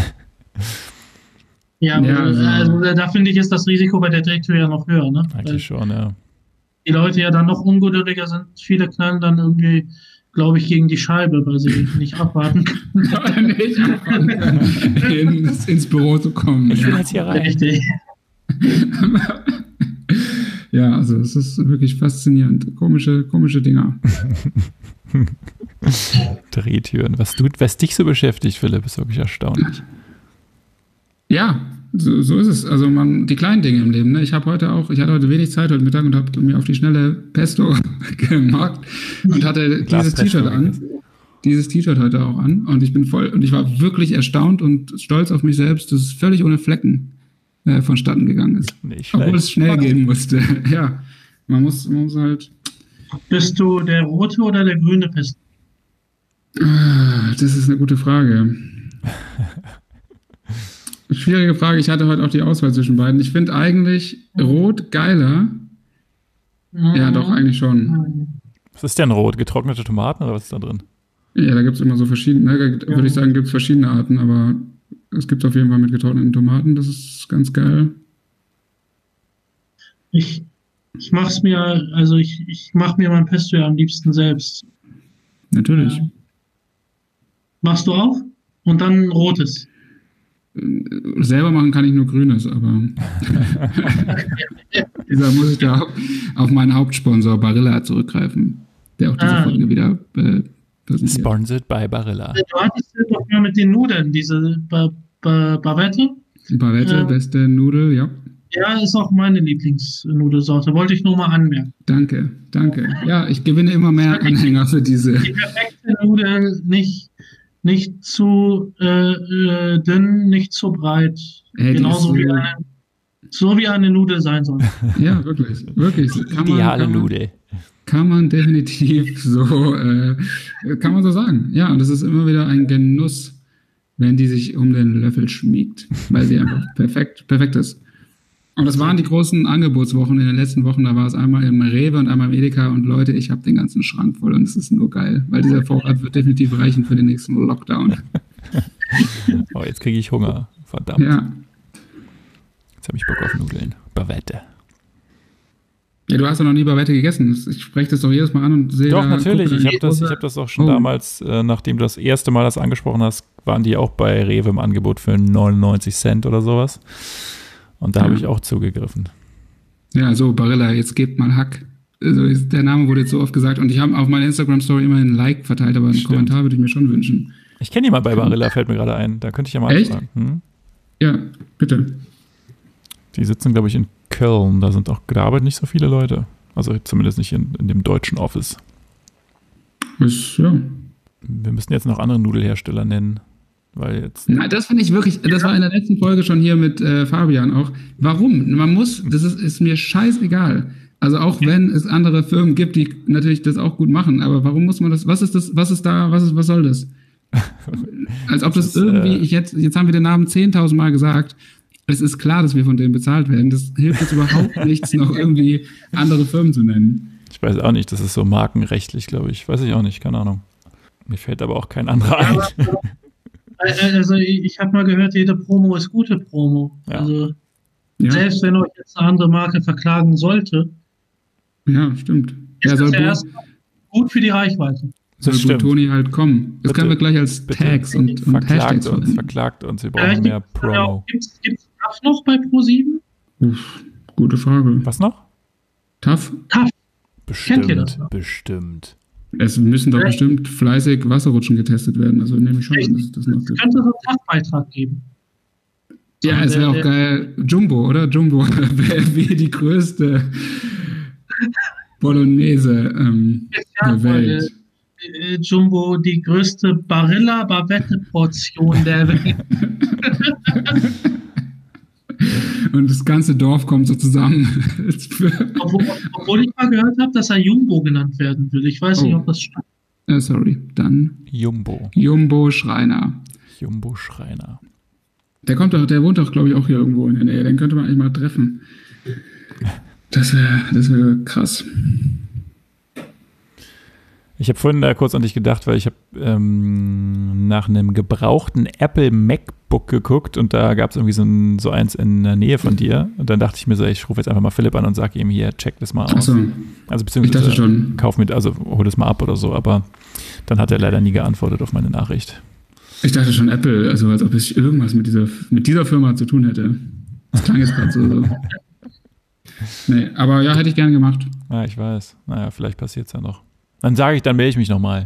ja, Ja, also, also- also, da finde ich, ist das Risiko bei der Drehtür ja noch höher. Ne? Weil Eigentlich schon, ja. die Leute ja dann noch ungeduldiger sind. Viele knallen dann irgendwie, glaube ich, gegen die Scheibe, weil sie nicht abwarten können. Nicht anfangen können, ins, ins Büro zu kommen. Ich will jetzt hier rein. Richtig. Ja, also es ist wirklich faszinierend. Komische, komische Dinger. Drehtüren. Was, du, was dich so beschäftigt, Philipp, ist wirklich erstaunlich. Ja, so, so ist es. Also man, die kleinen Dinge im Leben. Ne? Ich habe heute auch, ich hatte heute wenig Zeit heute Mittag und habe mir auf die schnelle Pesto gemacht und hatte Glas dieses Pesto T-Shirt an. gegessen. Dieses T-Shirt heute auch an. Und ich bin voll, und ich war wirklich erstaunt und stolz auf mich selbst, dass es völlig ohne Flecken äh, vonstatten gegangen ist. Nicht Obwohl schlecht. es schnell gehen musste. Ja, man muss, man muss halt. Bist du der rote oder der grüne Pest? Ah, das ist eine gute Frage. Schwierige Frage. Ich hatte heute auch die Auswahl zwischen beiden. Ich finde eigentlich Rot geiler. Ja, doch, eigentlich schon. Was ist denn rot? Getrocknete Tomaten oder was ist da drin? Ja, da gibt es immer so verschiedene, ne, da würde ich sagen, gibt es verschiedene Arten, aber es gibt auf jeden Fall mit getrockneten Tomaten, das ist ganz geil. Ich, ich mach's mir, also ich, ich mach mir mein Pesto ja am liebsten selbst. Natürlich. Ja. Machst du auch? Und dann ein rotes. Selber machen kann ich nur Grünes, aber dieser muss ich da auf, auf meinen Hauptsponsor Barilla zurückgreifen, der auch diese Ah. Folge wieder äh, präsentiert. Sponsored by Barilla. Du hattest ja doch mal mit den Nudeln, diese ba ba Bavette. Bavette, Ja. beste Nudel, ja. Ja, ist auch meine Lieblingsnudelsorte. Wollte ich nur mal anmerken. Danke, danke. Ja, ich gewinne immer mehr Anhänger für diese. Die perfekte Nudel, nicht, nicht zu äh, äh, dünn, nicht zu breit. Ey, die Genauso ist wie so- eine, so wie eine Nudel sein soll. Ja, wirklich, wirklich. Kann man- Ideale kann man- Nudel. Kann man definitiv so, äh, kann man so sagen. Ja, und es ist immer wieder ein Genuss, wenn die sich um den Löffel schmiegt, weil sie einfach perfekt, perfekt ist. Und das waren die großen Angebotswochen in den letzten Wochen. Da war es einmal im Rewe und einmal im Edeka. Und Leute, ich habe den ganzen Schrank voll und es ist nur geil, weil dieser Vorrat wird definitiv reichen für den nächsten Lockdown. Oh, jetzt kriege ich Hunger. Verdammt. Ja. Jetzt habe ich Bock auf Nudeln. Bavette. Ja, du hast doch noch nie Bavette gegessen. Ich spreche das doch jedes Mal an und sehe Doch, da, natürlich. gucke Ich da- habe das, ich hab das auch schon Oh. damals, äh, nachdem du das erste Mal das angesprochen hast, waren die auch bei Rewe im Angebot für neunundneunzig Cent oder sowas. Und da habe Ja. ich auch zugegriffen. Ja, so, Barilla, jetzt gebt mal Hack. Also, ist- der Name wurde jetzt so oft gesagt und ich habe auf meiner Instagram-Story immer ein Like verteilt, aber einen Stimmt. Kommentar würde ich mir schon wünschen. Ich kenne jemanden bei Barilla, fällt mir gerade ein. Da könnte ich ja mal Echt? anfragen. Hm? Ja, bitte. Die sitzen, glaube ich, in Köln. Da sind auch, da arbeiten nicht so viele Leute. Also zumindest nicht in, in dem deutschen Office. Ist, ja. Wir müssen jetzt noch andere Nudelhersteller nennen. Weil jetzt. Na, das finde ich wirklich, das war in der letzten Folge schon hier mit äh, Fabian auch. Warum? Man muss, das ist, ist mir scheißegal. Also auch wenn es andere Firmen gibt, die natürlich das auch gut machen, aber warum muss man das, was ist das, was ist da, was ist, was soll das? Als ob das, Das ist, irgendwie, äh, ich jetzt, jetzt haben wir den Namen zehntausend Mal gesagt. Es ist klar, dass wir von denen bezahlt werden. Das hilft jetzt überhaupt nichts, noch irgendwie andere Firmen zu nennen. Ich weiß auch nicht, das ist so markenrechtlich, glaube ich. Weiß ich auch nicht, keine Ahnung. Mir fällt aber auch kein anderer ein. Also ich, ich habe mal gehört, jede Promo ist gute Promo. Ja. Also Ja, selbst wenn euch jetzt eine andere Marke verklagen sollte, ja stimmt. Ja, ist soll, das ja Bo- erstmal gut für die Reichweite. soll Das stimmt. Toni halt kommen. Das Bitte, können wir gleich als bitte. Tags und, und Verklagt Hashtags uns, verwenden. verklagt uns. Wir brauchen mehr Promo. Gibt es T A F noch bei ProSieben? Uff, gute Frage. Was noch? T A F? T A F. Bestimmt, Kennt ihr das noch? bestimmt. Es müssen doch Ja. bestimmt fleißig Wasserrutschen getestet werden. Also nehme ich schon an, dass es das noch Es gibt. könnte so einen T A F-Beitrag geben. Ja, es wäre auch Der- geil. Jumbo, oder? Jumbo wäre wie die größte Bolognese ähm, der Spezialfolge, Welt. äh, Jumbo, die größte Barilla-Bavette-Portion der Welt. Und das ganze Dorf kommt so zusammen. obwohl, obwohl ich mal gehört habe, dass er Jumbo genannt werden will. Ich weiß oh. nicht, ob das stimmt. Äh, sorry, dann Jumbo. Jumbo Schreiner. Jumbo Schreiner. Der kommt doch, der wohnt doch, glaube ich, auch hier irgendwo in der Nähe. Den könnte man eigentlich mal treffen. Das wäre das wär krass. Ich habe vorhin da kurz an dich gedacht, weil ich habe ähm, nach einem gebrauchten Apple MacBook geguckt und da gab es irgendwie so, ein, so eins in der Nähe von dir. Und dann dachte ich mir so, ich rufe jetzt einfach mal Philipp an und sage ihm hier, check das mal aus. Ach so. Also beziehungsweise ich dachte schon. Kauf mit, also hol das mal ab oder so. Aber dann hat er leider nie geantwortet auf meine Nachricht. Ich dachte schon Apple, also als ob ich irgendwas mit dieser, mit dieser Firma zu tun hätte. Das klang jetzt gerade so. so. Nee, aber ja, hätte ich gerne gemacht. Ja, ich weiß. Naja, vielleicht passiert es ja noch. Dann sage ich, dann melde ich mich nochmal.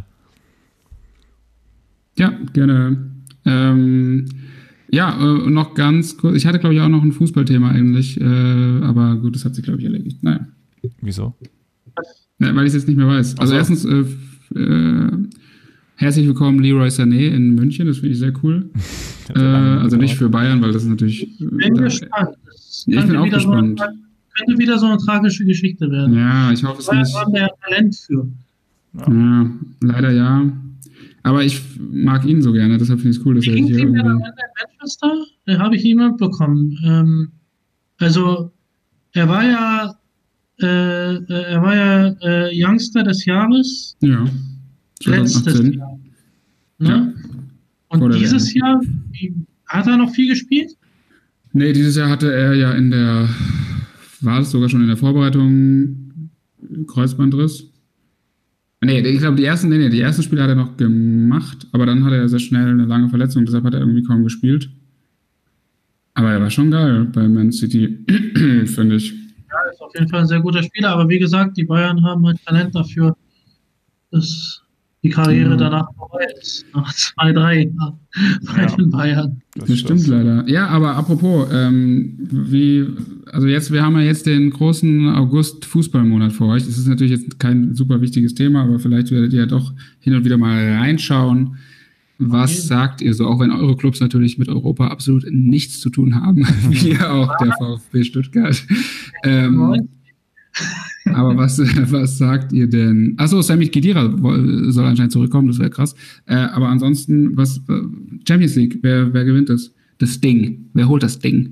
Ja, gerne. Ähm, ja, äh, noch ganz kurz. Ich hatte, glaube ich, auch noch ein Fußballthema eigentlich. Äh, aber gut, das hat sich, glaube ich, erledigt. Naja. Wieso? Ja, weil ich es jetzt nicht mehr weiß. Also, also. erstens, äh, äh, herzlich willkommen Leroy Sané in München. Das finde ich sehr cool. äh, also nicht für Bayern, weil das ist natürlich... Ich bin da, gespannt. Das ja, ich bin auch gespannt. So eine, könnte wieder so eine tragische Geschichte werden. Ja, ich hoffe es nicht. Da haben wir ja Talent für. Ja. ja, leider ja. Aber ich mag ihn so gerne, deshalb finde ich es cool, dass Wie er hier irgendwie... irgendwie... Manchester? Da habe ich ihn mitbekommen. Ähm, also, er war ja äh, er war ja äh, Youngster des Jahres. Ja. Letztes Jahr. Ne? Ja. Und dieses Jahr, hat er noch viel gespielt? Nee, dieses Jahr hatte er ja in der, war es sogar schon in der Vorbereitung Kreuzbandriss. Nee, ich glaube, die ersten, nee, nee, die ersten Spiele hat er noch gemacht, aber dann hat er sehr schnell eine lange Verletzung, deshalb hat er irgendwie kaum gespielt. Aber er war schon geil bei Man City, finde ich. Ja, ist auf jeden Fall ein sehr guter Spieler, aber wie gesagt, die Bayern haben halt Talent dafür, dass die Karriere mhm. danach vorbei ist. Nach zwei, drei Jahren bei ja. den Bayern. Das, das stimmt leider. Ja, aber apropos, ähm, wie, also jetzt, wir haben ja jetzt den großen August-Fußballmonat vor euch. Das ist natürlich jetzt kein super wichtiges Thema, aber vielleicht werdet ihr ja doch hin und wieder mal reinschauen. Was okay. sagt ihr so, auch wenn eure Clubs natürlich mit Europa absolut nichts zu tun haben, wie auch der VfB Stuttgart. Ähm, aber was, was sagt ihr denn? Achso, Sami Khedira soll anscheinend zurückkommen, das wäre krass. Äh, aber ansonsten, was Champions League, wer, wer gewinnt das? Das Ding. Wer holt das Ding?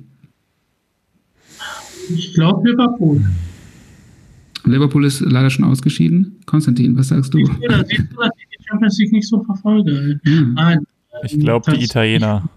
Ich glaube Liverpool. Liverpool ist leider schon ausgeschieden. Konstantin, was sagst du? Siehst du, dass ich die Champions League nicht so verfolge? Hm. Nein. Ich glaube die Italiener.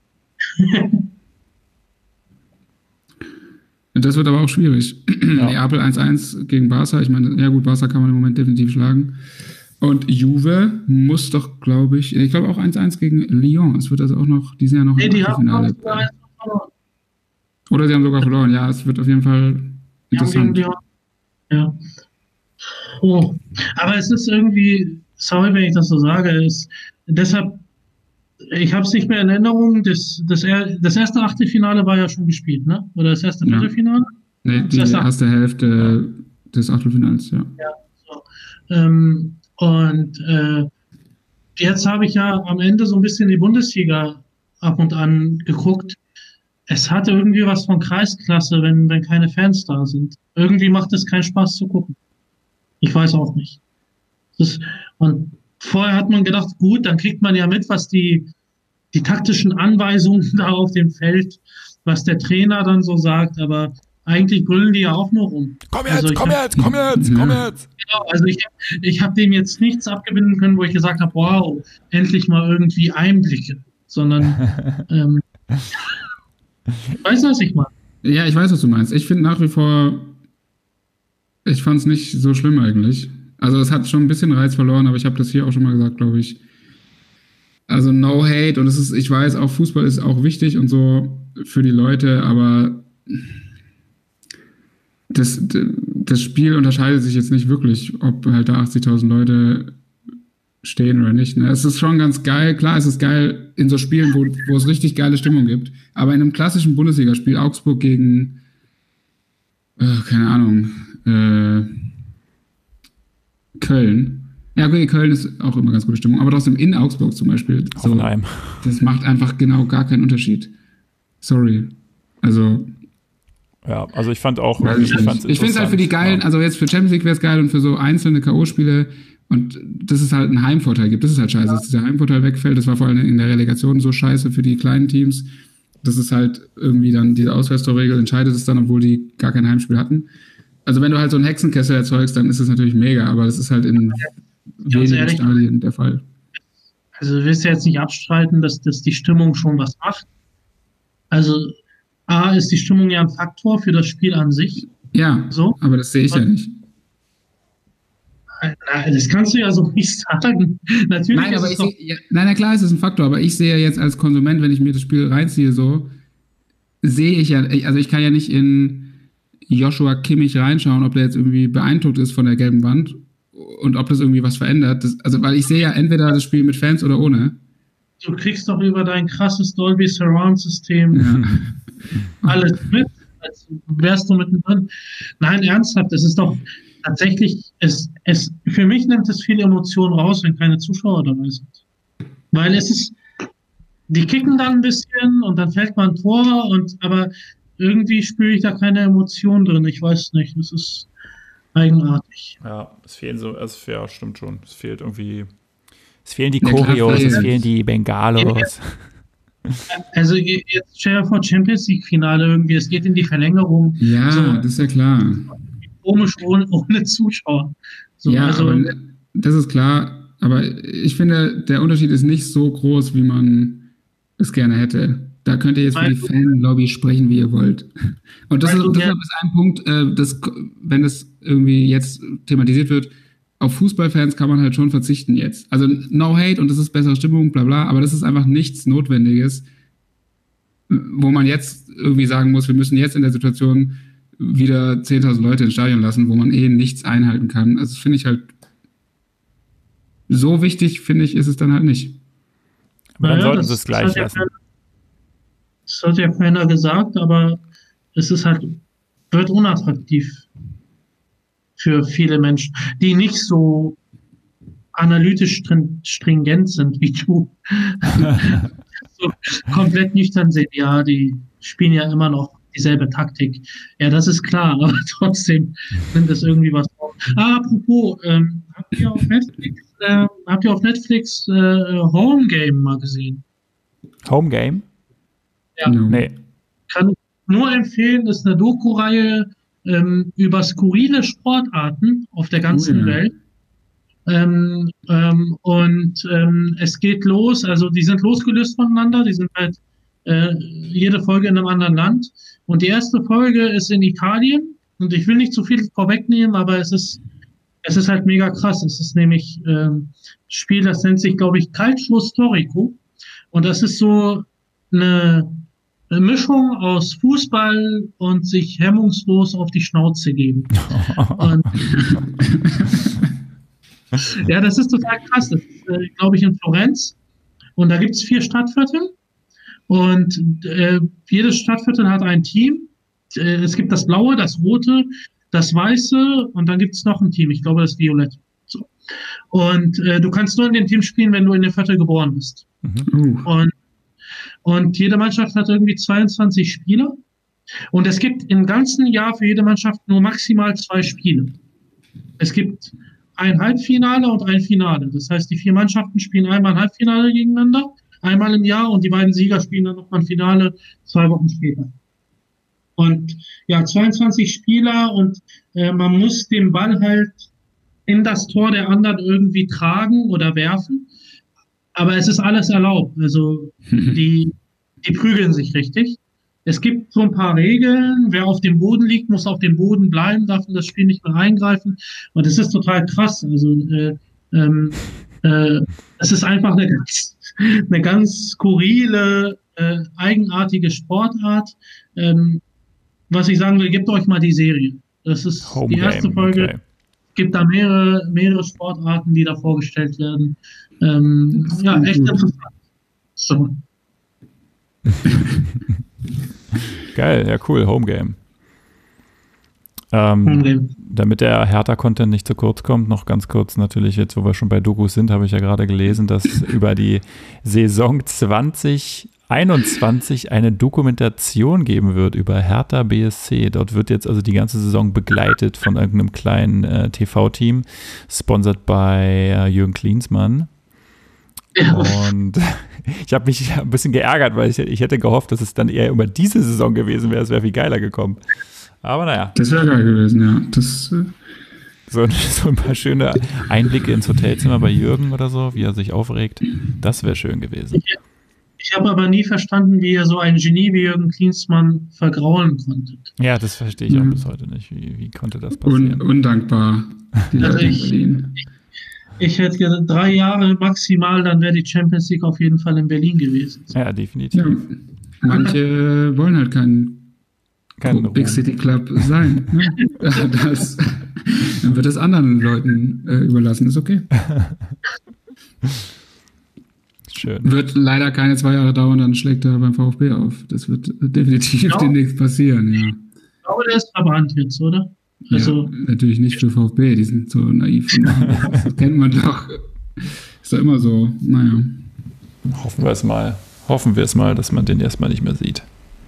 Das wird aber auch schwierig. Ja. Neapel eins eins gegen Barca. Ich meine, ja gut, Barca kann man im Moment definitiv schlagen. Und Juve muss doch, glaube ich, ich glaube auch eins eins gegen Lyon. Es wird also auch noch, die sind ja noch nee, im Achtelfinale. Oder sie haben sogar verloren. Ja, es wird auf jeden Fall interessant. Ja. Oh. Aber es ist irgendwie, sorry, wenn ich das so sage, ist deshalb, ich habe es nicht mehr in Erinnerung, das, das, das erste Achtelfinale war ja schon gespielt, ne? Oder das erste Viertelfinale? Ja. Nee, die erste, erste Hälfte des Achtelfinals, ja. Ja, so. Ähm, und äh, jetzt habe ich ja am Ende so ein bisschen die Bundesliga ab und an geguckt. Es hatte irgendwie was von Kreisklasse, wenn, wenn keine Fans da sind. Irgendwie macht es keinen Spaß zu gucken. Ich weiß auch nicht. Das, und vorher hat man gedacht, gut, dann kriegt man ja mit, was die, die taktischen Anweisungen da auf dem Feld, was der Trainer dann so sagt, aber eigentlich brüllen die ja auch nur rum. Komm jetzt, also komm, hab, jetzt komm jetzt, komm jetzt, Genau, also ich, ich habe dem jetzt nichts abgewinnen können, wo ich gesagt habe, wow, endlich mal irgendwie Einblicke, sondern ähm, weißt du, was ich meine? Ja, ich weiß, was du meinst. Ich finde nach wie vor, ich fand es nicht so schlimm eigentlich. Also es hat schon ein bisschen Reiz verloren, aber ich habe das hier auch schon mal gesagt, glaube ich. Also no hate und es ist, ich weiß, auch Fußball ist auch wichtig und so für die Leute, aber das, das Spiel unterscheidet sich jetzt nicht wirklich, ob halt da achtzigtausend Leute stehen oder nicht. Ne? Es ist schon ganz geil, klar, es ist geil in so Spielen, wo, wo es richtig geile Stimmung gibt, aber in einem klassischen Bundesligaspiel, Augsburg gegen, äh, keine Ahnung, äh, Köln, Ja, okay, Köln ist auch immer ganz gute Stimmung, aber trotzdem in Augsburg zum Beispiel. So, Hoffenheim. Das macht einfach genau gar keinen Unterschied. Sorry. Also. Ja, also ich fand auch. Ich, ich finde es halt für die geilen, also jetzt für Champions League wäre es geil und für so einzelne K O-Spiele und dass es halt einen Heimvorteil gibt. Das ist halt scheiße, dass dieser Heimvorteil wegfällt. Das war vor allem in der Relegation so scheiße für die kleinen Teams. Das ist halt irgendwie dann, diese Auswärtstorregel entscheidet es dann, obwohl die gar kein Heimspiel hatten. Also wenn du halt so einen Hexenkessel erzeugst, dann ist es natürlich mega, aber das ist halt in wenigen ehrlich, Stadien der Fall. Also du willst ja jetzt nicht abstreiten, dass, dass die Stimmung schon was macht. Also A, ist die Stimmung ja ein Faktor für das Spiel an sich. Ja, so. Aber das sehe ich und, ja nicht. Das kannst du ja so nicht sagen. Natürlich nein, ist aber es ich doch seh, ja, nein, na klar ist es ein Faktor, aber ich sehe jetzt als Konsument, wenn ich mir das Spiel reinziehe, so, sehe ich ja, also ich kann ja nicht in Joshua Kimmich reinschauen, ob der jetzt irgendwie beeindruckt ist von der gelben Wand und ob das irgendwie was verändert. Das, also, weil ich sehe ja entweder das Spiel mit Fans oder ohne. Du kriegst doch über dein krasses Dolby Surround System ja. alles mit, als wärst du mittendrin. Nein, ernsthaft, es ist doch tatsächlich, es, es, für mich nimmt es viel Emotion raus, wenn keine Zuschauer dabei sind. Weil es ist, die kicken dann ein bisschen und dann fällt man ein Tor und, aber irgendwie spüre ich da keine Emotion drin. Ich weiß nicht, es ist eigenartig. Ja, es fehlen so, es ja, stimmt schon. Es fehlt irgendwie, es fehlen die Choreos, ja, es fehlen die Bengalos. Also jetzt stell dir vor, Champions League Finale irgendwie, es geht in die Verlängerung. Ja, so, das ist ja klar. Komisch ohne, ohne Zuschauer. So, ja, also, aber das ist klar. Aber ich finde, der Unterschied ist nicht so groß, wie man es gerne hätte. Da könnt ihr jetzt für die Fanlobby sprechen, wie ihr wollt. Und das, ist, das ist ein Punkt, äh, das, wenn das irgendwie jetzt thematisiert wird, auf Fußballfans kann man halt schon verzichten jetzt. Also no hate und das ist bessere Stimmung, bla bla, aber das ist einfach nichts Notwendiges, wo man jetzt irgendwie sagen muss, wir müssen jetzt in der Situation wieder zehntausend Leute ins Stadion lassen, wo man eh nichts einhalten kann. Also das finde ich halt so wichtig, finde ich, ist es dann halt nicht. Aber dann naja, sollten sie es gleich lassen. Das hat ja keiner gesagt, aber es ist halt, wird unattraktiv für viele Menschen, die nicht so analytisch stringent sind wie du. So komplett nüchtern sind, ja, die spielen ja immer noch dieselbe Taktik. Ja, das ist klar, aber trotzdem nimmt es irgendwie was auf. Ah, apropos, ähm, habt ihr auf Netflix, äh, habt ihr auf Netflix äh, Home Game mal gesehen? Home Game? Ja. Nee. Kann ich nur empfehlen, ist eine Doku-Reihe ähm, über skurrile Sportarten auf der ganzen oh, ja. Welt. Ähm, ähm, und ähm, es geht los, also die sind losgelöst voneinander, die sind halt äh, jede Folge in einem anderen Land. Und die erste Folge ist in Italien und ich will nicht zu viel vorwegnehmen, aber es ist es ist halt mega krass. Es ist nämlich ähm, Spiel, das nennt sich, glaube ich, Calcio Storico. Und das ist so eine Eine Mischung aus Fußball und sich hemmungslos auf die Schnauze geben. Und ja, das ist total krass. Das ist, äh, glaube ich, in Florenz. Und da gibt es vier Stadtviertel. Und äh, jedes Stadtviertel hat ein Team. Äh, es gibt das Blaue, das Rote, das Weiße und dann gibt es noch ein Team. Ich glaube, das Violette. So. Und äh, du kannst nur in dem Team spielen, wenn du in dem Viertel geboren bist. Mhm. Und Und jede Mannschaft hat irgendwie zweiundzwanzig Spieler. Und es gibt im ganzen Jahr für jede Mannschaft nur maximal zwei Spiele. Es gibt ein Halbfinale und ein Finale. Das heißt, die vier Mannschaften spielen einmal ein Halbfinale gegeneinander, einmal im Jahr und die beiden Sieger spielen dann nochmal ein Finale zwei Wochen später. Und ja, zweiundzwanzig Spieler und äh, man muss den Ball halt in das Tor der anderen irgendwie tragen oder werfen. Aber es ist alles erlaubt. Also die, die prügeln sich richtig. Es gibt so ein paar Regeln. Wer auf dem Boden liegt, muss auf dem Boden bleiben, darf in das Spiel nicht mehr eingreifen. Und es ist total krass. Also äh, ähm, äh, es ist einfach eine ganz, eine ganz skurrile, äh, eigenartige Sportart. Ähm, was ich sagen will, gebt euch mal die Serie. Das ist Home die erste Game, Folge. Okay. Es gibt da mehrere, mehrere Sportarten, die da vorgestellt werden. Ähm, ja, echt gut. Interessant. So. Geil, ja cool, Home Game. Ähm, damit der Hertha-Content nicht zu kurz kommt, noch ganz kurz natürlich jetzt, wo wir schon bei Dokus sind, habe ich ja gerade gelesen, dass über die Saison zwanzig einundzwanzig eine Dokumentation geben wird über Hertha B S C. Dort wird jetzt also die ganze Saison begleitet von irgendeinem kleinen äh, T V-Team, sponsored bei äh, Jürgen Klinsmann. Ja. Und ich habe mich ein bisschen geärgert, weil ich, ich hätte gehofft, dass es dann eher über diese Saison gewesen wäre. Es wäre viel geiler gekommen. Aber naja. Das wäre geil gewesen, ja. Das, äh so, so ein paar schöne Einblicke ins Hotelzimmer bei Jürgen oder so, wie er sich aufregt. Das wäre schön gewesen. Ich, ich habe aber nie verstanden, wie ihr so ein Genie wie Jürgen Klinsmann vergraulen konntet. Ja, das verstehe ich mhm. auch bis heute nicht. Wie, wie konnte das passieren? Un, undankbar. Die also Leute ich, in Berlin. Ich, ich hätte gesagt, drei Jahre maximal, dann wäre die Champions League auf jeden Fall in Berlin gewesen. Ja, definitiv. Ja, manche wollen halt keinen Kein Big City Club sein. Ne? Das, dann wird es anderen Leuten äh, überlassen, ist okay. Schön. Wird leider keine zwei Jahre dauern, dann schlägt er beim VfB auf. Das wird definitiv genau. demnächst passieren, ja. Ich glaube, der ist verbrannt jetzt, oder? Also, ja, natürlich nicht für VfB, die sind so naiv. Das kennt man doch. Ist doch immer so, naja. Hoffen wir es mal. Hoffen wir es mal, dass man den erstmal nicht mehr sieht.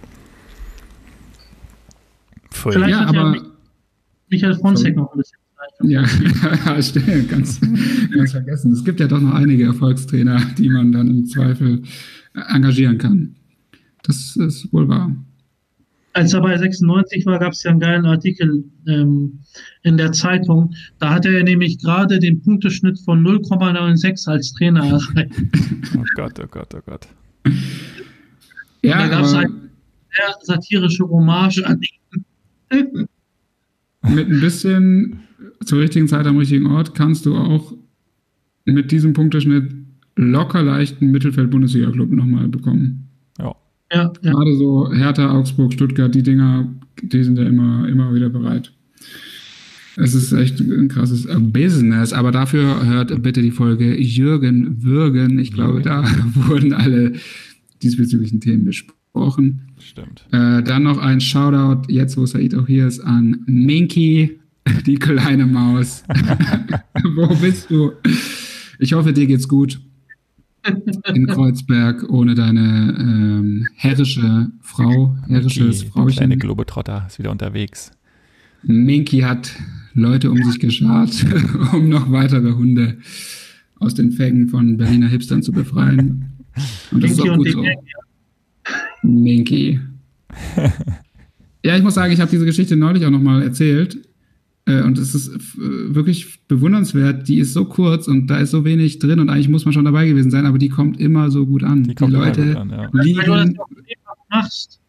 Voll. Vielleicht ja, aber ja Michael Fronzek noch ein bisschen Zeit. Ja, stimmt, ganz, ganz vergessen. Es gibt ja doch noch einige Erfolgstrainer, die man dann im Zweifel engagieren kann. Das ist wohl wahr. Als er bei sechsundneunzig war, gab es ja einen geilen Artikel ähm, in der Zeitung. Da hatte er nämlich gerade den Punkteschnitt von null Komma sechsundneunzig als Trainer erreicht. Oh Gott, oh Gott, oh Gott. Ja, da gab es eine sehr satirische Hommage an ihn. Mit ein bisschen zur richtigen Zeit am richtigen Ort kannst du auch mit diesem Punkteschnitt locker leicht einen Mittelfeld-Bundesliga-Club nochmal bekommen. Ja. Ja, ja. Gerade so Hertha, Augsburg, Stuttgart, die Dinger, die sind ja immer, immer wieder bereit. Es ist echt ein krasses Business, aber dafür hört bitte die Folge Jürgen Würgen. Ich glaube, da wurden alle diesbezüglichen Themen besprochen. Stimmt. Äh, dann noch ein Shoutout, jetzt wo Said auch hier ist, an Minky, die kleine Maus. Wo bist du? Ich hoffe, dir geht's gut. In Kreuzberg ohne deine ähm, herrische Frau, herrisches Minky, Frauchen. Der kleine Globetrotter ist wieder unterwegs. Minky hat Leute um sich geschart, um noch weitere Hunde aus den Fängen von Berliner Hipstern zu befreien. Und das Minky ist auch gut so. Minky. Ja, ich muss sagen, ich habe diese Geschichte neulich auch nochmal erzählt. Äh, und es ist f- wirklich bewundernswert. Die ist so kurz und da ist so wenig drin und eigentlich muss man schon dabei gewesen sein, aber die kommt immer so gut an. Die, die Leute gut an, ja. lieben, Weil du das auch immer machst.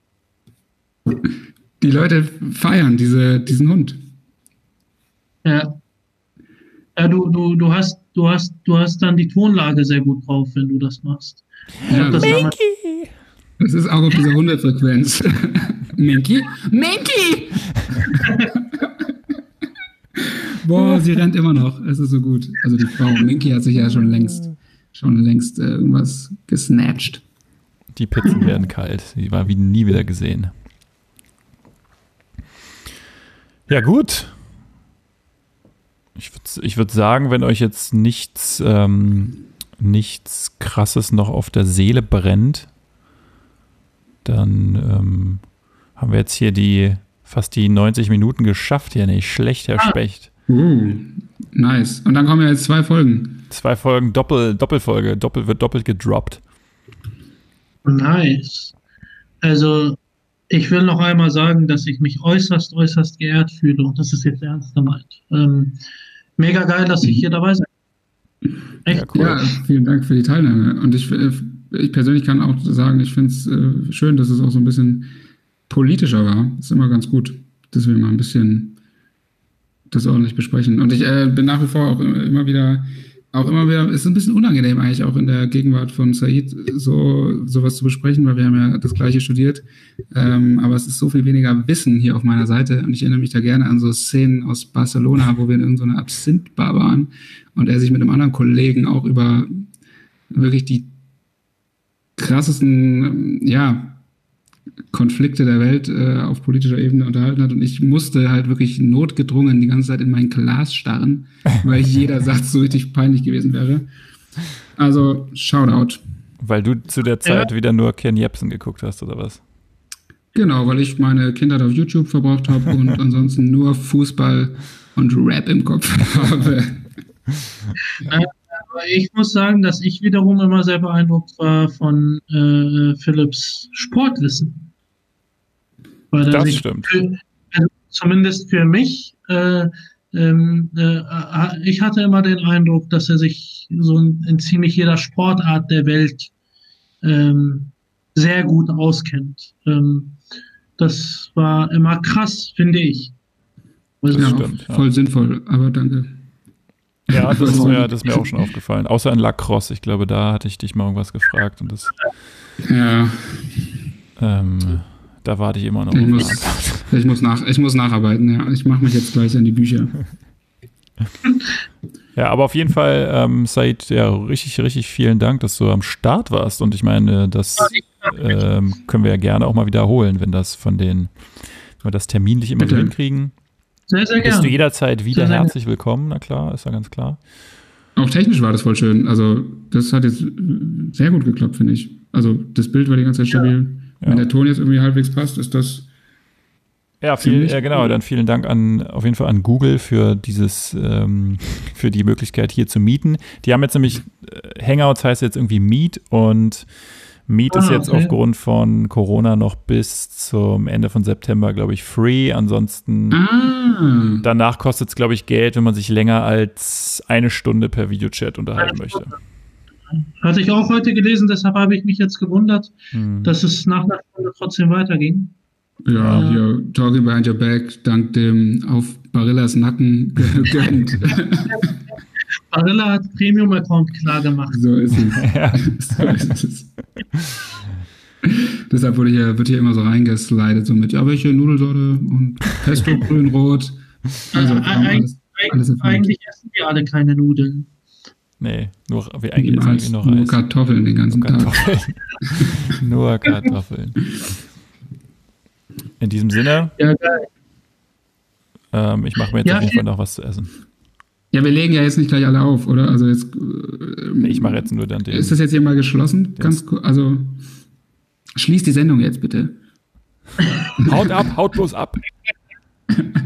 Die Leute feiern diese, diesen Hund. Ja. Ja, du, du, du hast, du hast, du hast dann die Tonlage sehr gut drauf, wenn du das machst. Ja, das Minky! Das ist auch auf dieser Hundefrequenz. Minky? Minky! Boah, sie rennt immer noch. Es ist so gut. Also die Frau Minky hat sich ja schon längst, schon längst äh, irgendwas gesnatcht. Die Pizzen werden kalt. Die war wie nie wieder gesehen. Ja, gut. Ich würde ich würd sagen, wenn euch jetzt nichts, ähm, nichts Krasses noch auf der Seele brennt, dann ähm, haben wir jetzt hier die fast die neunzig Minuten geschafft. Hier nicht schlecht, Herr Ah. Specht. Uh, nice. Und dann kommen ja jetzt zwei Folgen. Zwei Folgen, Doppel, Doppelfolge. Doppel wird doppelt gedroppt. Nice. Also, ich will noch einmal sagen, dass ich mich äußerst, äußerst geehrt fühle und das ist jetzt ernst gemeint. Ähm, mega geil, dass ich hier dabei sein kann. Echt Ja, cool. Ja, vielen Dank für die Teilnahme. Und ich, äh, ich persönlich kann auch sagen, ich finde es äh, schön, dass es auch so ein bisschen politischer war. Ist immer ganz gut, dass wir mal ein bisschen das ordentlich besprechen. Und ich äh, bin nach wie vor auch immer wieder, auch immer wieder, es ist ein bisschen unangenehm eigentlich auch in der Gegenwart von Said so sowas zu besprechen, weil wir haben ja das Gleiche studiert. Ähm, aber es ist so viel weniger Wissen hier auf meiner Seite und ich erinnere mich da gerne an so Szenen aus Barcelona, wo wir in irgendeiner Absinth-Bar waren und er sich mit einem anderen Kollegen auch über wirklich die krassesten, ja, Konflikte der Welt äh, auf politischer Ebene unterhalten hat und ich musste halt wirklich notgedrungen die ganze Zeit in mein Glas starren, weil jeder Satz so richtig peinlich gewesen wäre. Also, Shoutout. Weil du zu der Zeit ja. wieder nur Ken Jebsen geguckt hast, oder was? Genau, weil ich meine Kindheit auf YouTube verbraucht habe und ansonsten nur Fußball und Rap im Kopf habe. Aber ich muss sagen, dass ich wiederum immer sehr beeindruckt war von äh, Philipps Sportwissen. Weil das ich, stimmt. Für, also zumindest für mich, äh, ähm, äh, ich hatte immer den Eindruck, dass er sich so in, in ziemlich jeder Sportart der Welt ähm, sehr gut auskennt. Ähm, das war immer krass, finde ich. Also, ja, stimmt, voll ja. sinnvoll, aber danke. Ja, das ist, mir, das ist mir auch schon aufgefallen. Außer in Lacrosse, ich glaube, da hatte ich dich mal irgendwas gefragt und das. Ja. Ähm, da warte ich immer noch. Ich muss, ich, muss nach, ich muss nacharbeiten, ja. Ich mache mich jetzt gleich an die Bücher. Ja, aber auf jeden Fall, ähm, Said, ja, richtig, richtig vielen Dank, dass du am Start warst. Und ich meine, das ähm, können wir ja gerne auch mal wiederholen, wenn das von den, wenn wir das terminlich immer Bitte. so hinkriegen. Sehr, sehr gerne. Bist du jederzeit wieder sehr, sehr herzlich willkommen, na klar, ist ja ganz klar. Auch technisch war das voll schön. Also, das hat jetzt sehr gut geklappt, finde ich. Also, das Bild war die ganze Zeit stabil. Ja. Wenn ja. der Ton jetzt irgendwie halbwegs passt, ist das. Ja, viel, ja, genau. Dann vielen Dank an, auf jeden Fall an Google für dieses, ähm, für die Möglichkeit hier zu mieten. Die haben jetzt nämlich, äh, Hangouts heißt jetzt irgendwie Meet und Meet ah, ist jetzt okay. aufgrund von Corona noch bis zum Ende von September, glaube ich, free. Ansonsten ah. danach kostet es, glaube ich, Geld, wenn man sich länger als eine Stunde per Videochat unterhalten möchte. Hatte ich auch heute gelesen, deshalb habe ich mich jetzt gewundert, hm. dass es nach einer Stunde trotzdem weiterging. Ja, äh, hier, Talking Behind Your Back, dank dem auf Barillas Nacken gegönnt. Barilla hat Premium-Account klar gemacht. So ist es. Ja. So ist es. Deshalb wurde hier, wird hier immer so reingeslidet, so mit, ja, welche Nudelsorte und Pesto, grün, rot. Also, äh, alles, alles eigentlich essen wir alle keine Nudeln. Nee, nur, wie eigentlich ist eigentlich noch nur Reis. Kartoffeln den ganzen nur Kartoffeln. Tag. Nur Kartoffeln. In diesem Sinne, ja, geil. Ähm, ich mache mir jetzt ja, auf jeden Fall noch was zu essen. Ja, wir legen ja jetzt nicht gleich alle auf, oder? Also jetzt. Äh, nee, ich mache jetzt nur dann den. Ist das jetzt hier mal geschlossen? Yes. Ganz cool. Also schließ die Sendung jetzt bitte. Haut ab, haut bloß ab.